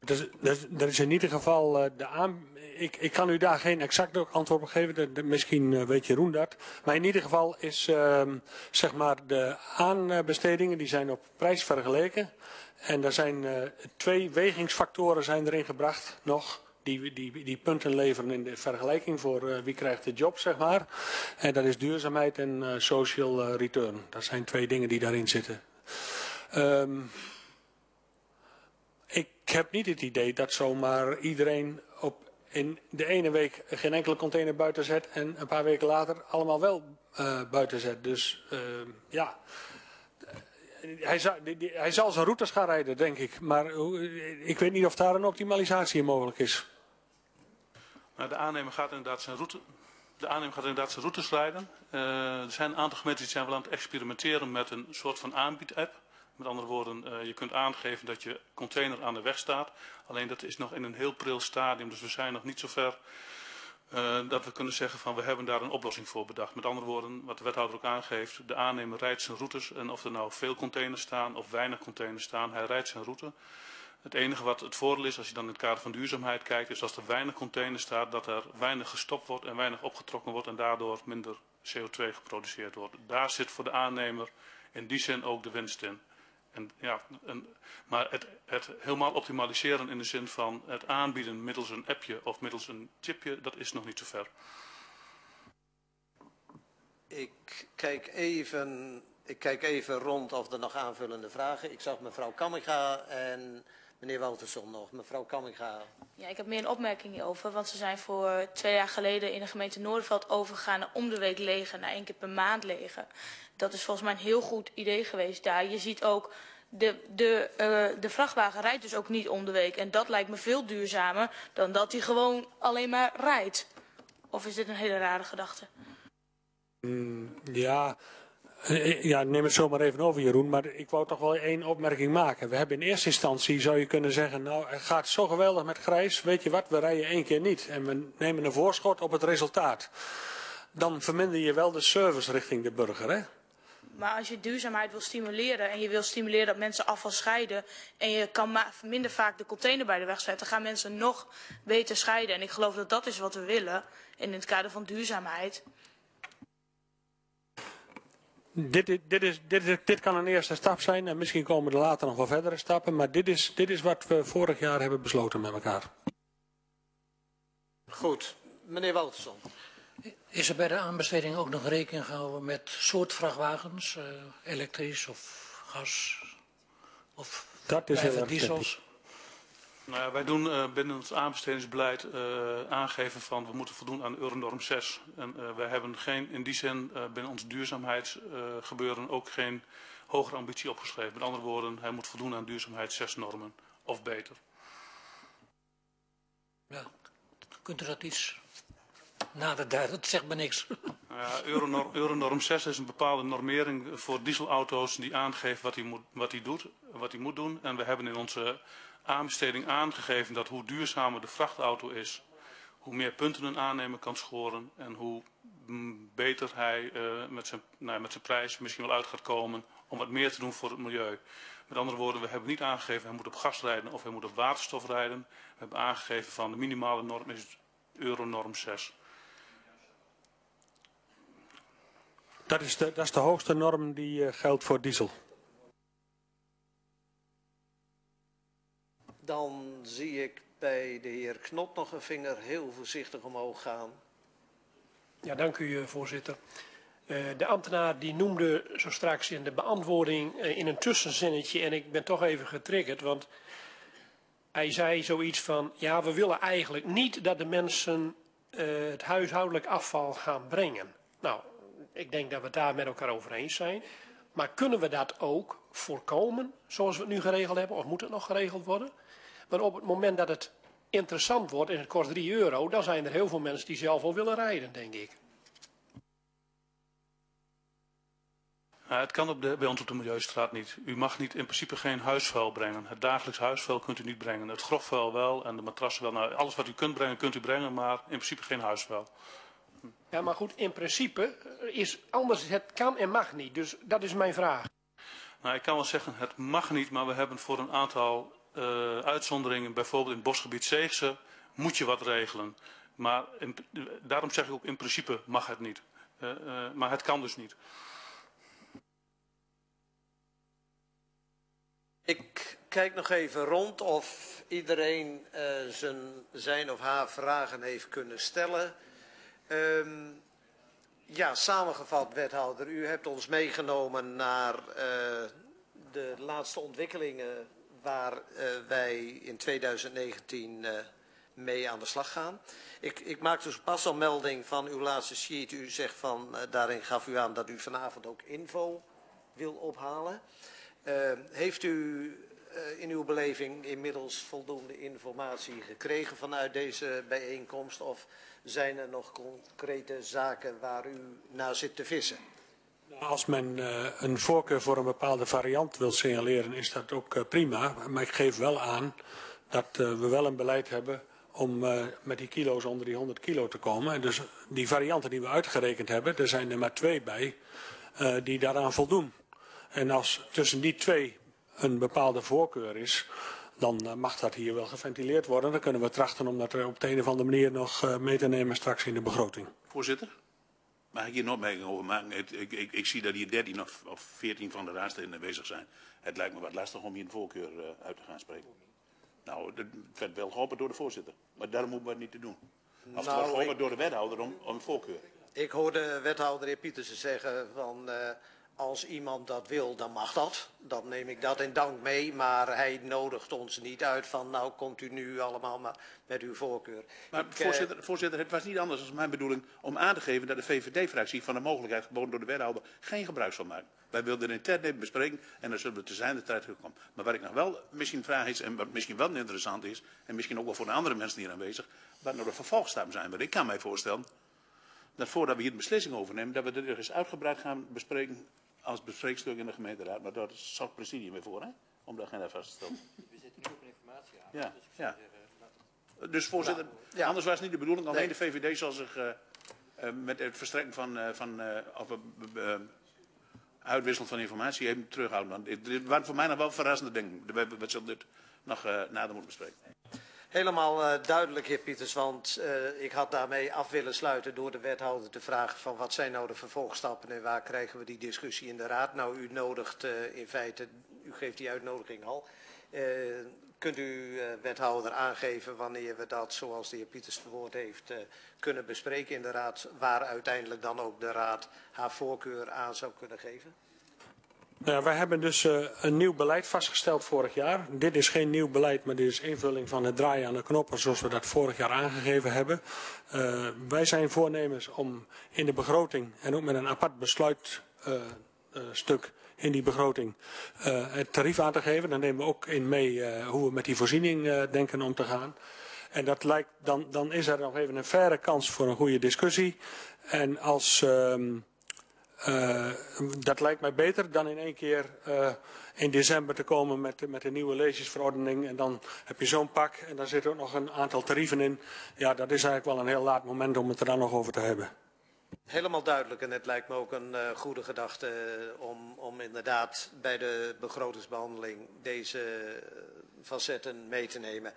Dus, dus, er is in ieder geval uh, de aan... Ik, ik kan u daar geen exact antwoord op geven, de, de, misschien uh, weet Jeroen dat. Maar in ieder geval is uh, zeg maar de aanbestedingen die zijn op prijs vergeleken. En er zijn uh, twee wegingsfactoren zijn erin gebracht nog. Die, die, die punten leveren in de vergelijking voor uh, wie krijgt de job, zeg maar. En dat is duurzaamheid en uh, social uh, return. Dat zijn twee dingen die daarin zitten. Um, ik heb niet het idee dat zomaar iedereen op in de ene week geen enkele container buiten zet en een paar weken later allemaal wel uh, buiten zet. Dus uh, ja, hij, zou, die, die, hij zal zijn routes gaan rijden, denk ik. Maar uh, ik weet niet of daar een optimalisatie in mogelijk is. Nou, de aannemer gaat inderdaad zijn route. De aannemer gaat inderdaad zijn routes rijden. Uh, er zijn een aantal gemeenten die zijn wel aan het experimenteren met een soort van aanbied-app. Met andere woorden, uh, je kunt aangeven dat je container aan de weg staat. Alleen dat is nog in een heel pril stadium, dus we zijn nog niet zo ver uh, dat we kunnen zeggen van we hebben daar een oplossing voor bedacht. Met andere woorden, wat de wethouder ook aangeeft, de aannemer rijdt zijn routes en of er nou veel containers staan of weinig containers staan, hij rijdt zijn route. Het enige wat het voordeel is, als je dan in het kader van duurzaamheid kijkt, is als er weinig containers staat, dat er weinig gestopt wordt en weinig opgetrokken wordt en daardoor minder C O twee geproduceerd wordt. Daar zit voor de aannemer in die zin ook de winst in. En, ja, en, maar het, het helemaal optimaliseren in de zin van het aanbieden middels een appje of middels een chipje, dat is nog niet zo ver. Ik kijk even, ik kijk even rond of er nog aanvullende vragen. Ik zag mevrouw Kamminga en meneer Wouterson nog. Mevrouw Kamminga. Ja, ik heb meer een opmerking hierover, want ze zijn voor twee jaar geleden in de gemeente Noorderveld overgegaan naar om de week legen, naar één keer per maand legen. Dat is volgens mij een heel goed idee geweest daar. Je ziet ook, de, de, uh, de vrachtwagen rijdt dus ook niet om de week. En dat lijkt me veel duurzamer dan dat hij gewoon alleen maar rijdt. Of is dit een hele rare gedachte? Mm, ja, ja, neem het zomaar even over Jeroen. Maar ik wou toch wel één opmerking maken. We hebben in eerste instantie, zou je kunnen zeggen, nou het gaat zo geweldig met grijs. Weet je wat, we rijden één keer niet. En we nemen een voorschot op het resultaat. Dan verminder je wel de service richting de burger, hè? Maar als je duurzaamheid wil stimuleren en je wil stimuleren dat mensen afval scheiden en je kan minder vaak de container bij de weg zetten, gaan mensen nog beter scheiden. En ik geloof dat dat is wat we willen in het kader van duurzaamheid. Dit, dit, dit, is, dit, dit kan een eerste stap zijn en misschien komen er later nog wel verdere stappen. Maar dit is, dit is wat we vorig jaar hebben besloten met elkaar. Goed, meneer Wouterson. Is er bij de aanbesteding ook nog rekening gehouden met soort vrachtwagens, uh, elektrisch of gas of dat is heel diesels? Nou ja, wij doen uh, binnen ons aanbestedingsbeleid uh, aangeven van we moeten voldoen aan Euronorm zes. En uh, wij hebben geen, in die zin uh, binnen ons duurzaamheidsgebeuren uh, ook geen hogere ambitie opgeschreven. Met andere woorden, hij moet voldoen aan duurzaamheid zes normen of beter. Ja, kunt u dat iets nader duiden? Dat zegt me niks. Ja, Euronorm, Euronorm zes is een bepaalde normering voor dieselauto's die aangeeft wat hij moet, wat hij doet, wat hij moet doen. En we hebben in onze aanbesteding aangegeven dat hoe duurzamer de vrachtauto is, hoe meer punten een aannemer kan scoren en hoe mm, beter hij uh, met, zijn, nou, met zijn prijs misschien wel uit gaat komen om wat meer te doen voor het milieu. Met andere woorden, we hebben niet aangegeven hij moet op gas rijden of hij moet op waterstof rijden. We hebben aangegeven van de minimale norm is Euronorm zes. Dat is de, dat is de hoogste norm die uh, geldt voor diesel. Dan zie ik bij de heer Knot nog een vinger heel voorzichtig omhoog gaan. Ja, dank u voorzitter. Uh, de ambtenaar die noemde zo straks in de beantwoording uh, in een tussenzinnetje, en ik ben toch even getriggerd, want hij zei zoiets van, ja, we willen eigenlijk niet dat de mensen uh, het huishoudelijk afval gaan brengen. Nou, ik denk dat we het daar met elkaar over eens zijn. Maar kunnen we dat ook voorkomen, zoals we het nu geregeld hebben, of moet het nog geregeld worden? Maar op het moment dat het interessant wordt en het kost drie euro, dan zijn er heel veel mensen die zelf wel willen rijden, denk ik. Ja, het kan op de, bij ons op de Milieustraat niet. U mag niet in principe geen huisvuil brengen. Het dagelijks huisvuil kunt u niet brengen. Het grofvuil wel en de matrassen wel. Nou, alles wat u kunt brengen, kunt u brengen, maar in principe geen huisvuil. Ja, maar goed, in principe is anders, het kan en mag niet. Dus dat is mijn vraag. Nou, ik kan wel zeggen, het mag niet, maar we hebben voor een aantal uh, uitzonderingen, bijvoorbeeld in het bosgebied Zeegse, moet je wat regelen. Maar in, daarom zeg ik ook, in principe mag het niet. Uh, uh, maar het kan dus niet. Ik kijk nog even rond of iedereen uh, zijn, zijn of haar vragen heeft kunnen stellen. Um, ja, samengevat, wethouder, u hebt ons meegenomen naar uh, de laatste ontwikkelingen waar uh, wij in tweeduizend negentien uh, mee aan de slag gaan. Ik, ik maak dus pas al melding van uw laatste sheet. U zegt van, uh, daarin gaf u aan dat u vanavond ook info wil ophalen. Uh, heeft u uh, in uw beleving inmiddels voldoende informatie gekregen vanuit deze bijeenkomst? Of zijn er nog concrete zaken waar u naar zit te vissen? Als men uh, een voorkeur voor een bepaalde variant wil signaleren, is dat ook uh, prima. Maar ik geef wel aan dat uh, we wel een beleid hebben om uh, met die kilo's onder die honderd kilo te komen. En dus die varianten die we uitgerekend hebben, er zijn er maar twee bij uh, die daaraan voldoen. En als tussen die twee een bepaalde voorkeur is, dan uh, mag dat hier wel geventileerd worden. Dan kunnen we trachten om dat er op de een of andere manier nog uh, mee te nemen straks in de begroting. Voorzitter, mag ik hier een opmerking over maken? Ik, ik, ik, ik zie dat hier dertien of, of veertien van de raadsleden aanwezig zijn. Het lijkt me wat lastig om hier een voorkeur uh, uit te gaan spreken. Nou, het werd wel geholpen door de voorzitter. Maar daarom moeten we het niet te doen. Of het nou, wordt geholpen ik, door de wethouder om, om een voorkeur. Ik hoorde wethouder heer Pietersen zeggen van... Uh, als iemand dat wil, dan mag dat. Dan neem ik dat in dank mee. Maar hij nodigt ons niet uit van, nou komt u nu allemaal maar met uw voorkeur. Maar ik, voorzitter, uh, voorzitter, het was niet anders dan mijn bedoeling om aan te geven dat de V V D-fractie van de mogelijkheid geboden door de wethouder geen gebruik zal maken. Wij wilden het intern even bespreken en dan zullen we te zijn de tijd gekomen. Maar wat ik nog wel misschien vraag is, en wat misschien wel interessant is, en misschien ook wel voor de andere mensen hier aanwezig, wat nou de vervolgstappen zijn. Want ik kan mij voorstellen dat voordat we hier een beslissing overnemen, dat we dit eens uitgebreid gaan bespreken als bespreekstuk in de gemeenteraad. Maar daar zorgt het presidium weer voor, hè? Om dat agenda vast te stellen. We zitten nu op een informatieavond. Ja, dus ja. Dus voorzitter, nou, ja. anders was het niet de bedoeling. Alleen nee. de V V D zal zich uh, uh, met het verstrekken van, uh, van uh, of uh, uh, uitwisselen van informatie even terughouden. Want dit, dit waren voor mij nog wel verrassende dingen. We, we zullen dit nog uh, nader moeten bespreken. Helemaal uh, duidelijk, heer Pieters, want uh, ik had daarmee af willen sluiten door de wethouder te vragen van wat zijn nou de vervolgstappen en waar krijgen we die discussie in de raad. Nou, u nodigt uh, in feite, u geeft die uitnodiging al. Uh, kunt u, uh, wethouder, aangeven wanneer we dat, zoals de heer Pieters verwoord heeft, uh, kunnen bespreken in de raad, waar uiteindelijk dan ook de raad haar voorkeur aan zou kunnen geven? Nou ja, wij hebben dus uh, een nieuw beleid vastgesteld vorig jaar. Dit is geen nieuw beleid, maar dit is invulling van het draaien aan de knoppen zoals we dat vorig jaar aangegeven hebben. Uh, wij zijn voornemens om in de begroting en ook met een apart besluitstuk uh, uh, in die begroting uh, het tarief aan te geven. Dan nemen we ook in mee uh, hoe we met die voorziening uh, denken om te gaan. En dat lijkt, dan, dan is er nog even een faire kans voor een goede discussie. En als... Uh, Uh, dat lijkt mij beter dan in één keer uh, in december te komen met, met een nieuwe leesjesverordening. En dan heb je zo'n pak en daar zit ook nog een aantal tarieven in. Ja, dat is eigenlijk wel een heel laat moment om het er dan nog over te hebben. Helemaal duidelijk en het lijkt me ook een uh, goede gedachte uh, om, om inderdaad bij de begrotingsbehandeling deze facetten mee te nemen.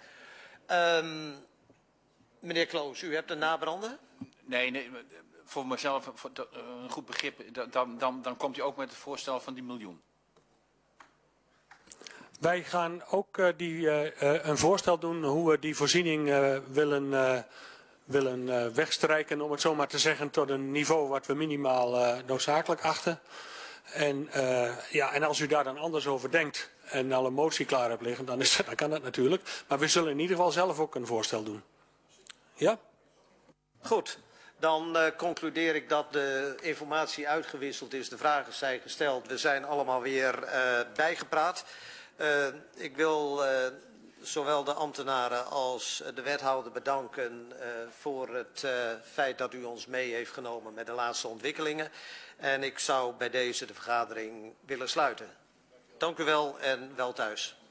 Um, meneer Kloos, u hebt een nabrander? Nee, nee. Voor mezelf voor een goed begrip, dan, dan, dan komt u ook met het voorstel van die miljoen. Wij gaan ook uh, die, uh, uh, een voorstel doen hoe we die voorziening uh, willen, uh, willen uh, wegstrijken, om het zo maar te zeggen, tot een niveau wat we minimaal uh, noodzakelijk achten. En, uh, ja, en als u daar dan anders over denkt en al een motie klaar hebt liggen, dan, is, dan kan dat natuurlijk. Maar we zullen in ieder geval zelf ook een voorstel doen. Ja? Goed. Dan uh, concludeer ik dat de informatie uitgewisseld is, de vragen zijn gesteld. We zijn allemaal weer uh, bijgepraat. Uh, ik wil uh, zowel de ambtenaren als de wethouder bedanken uh, voor het uh, feit dat u ons mee heeft genomen met de laatste ontwikkelingen. En ik zou bij deze de vergadering willen sluiten. Dank u wel en wel thuis.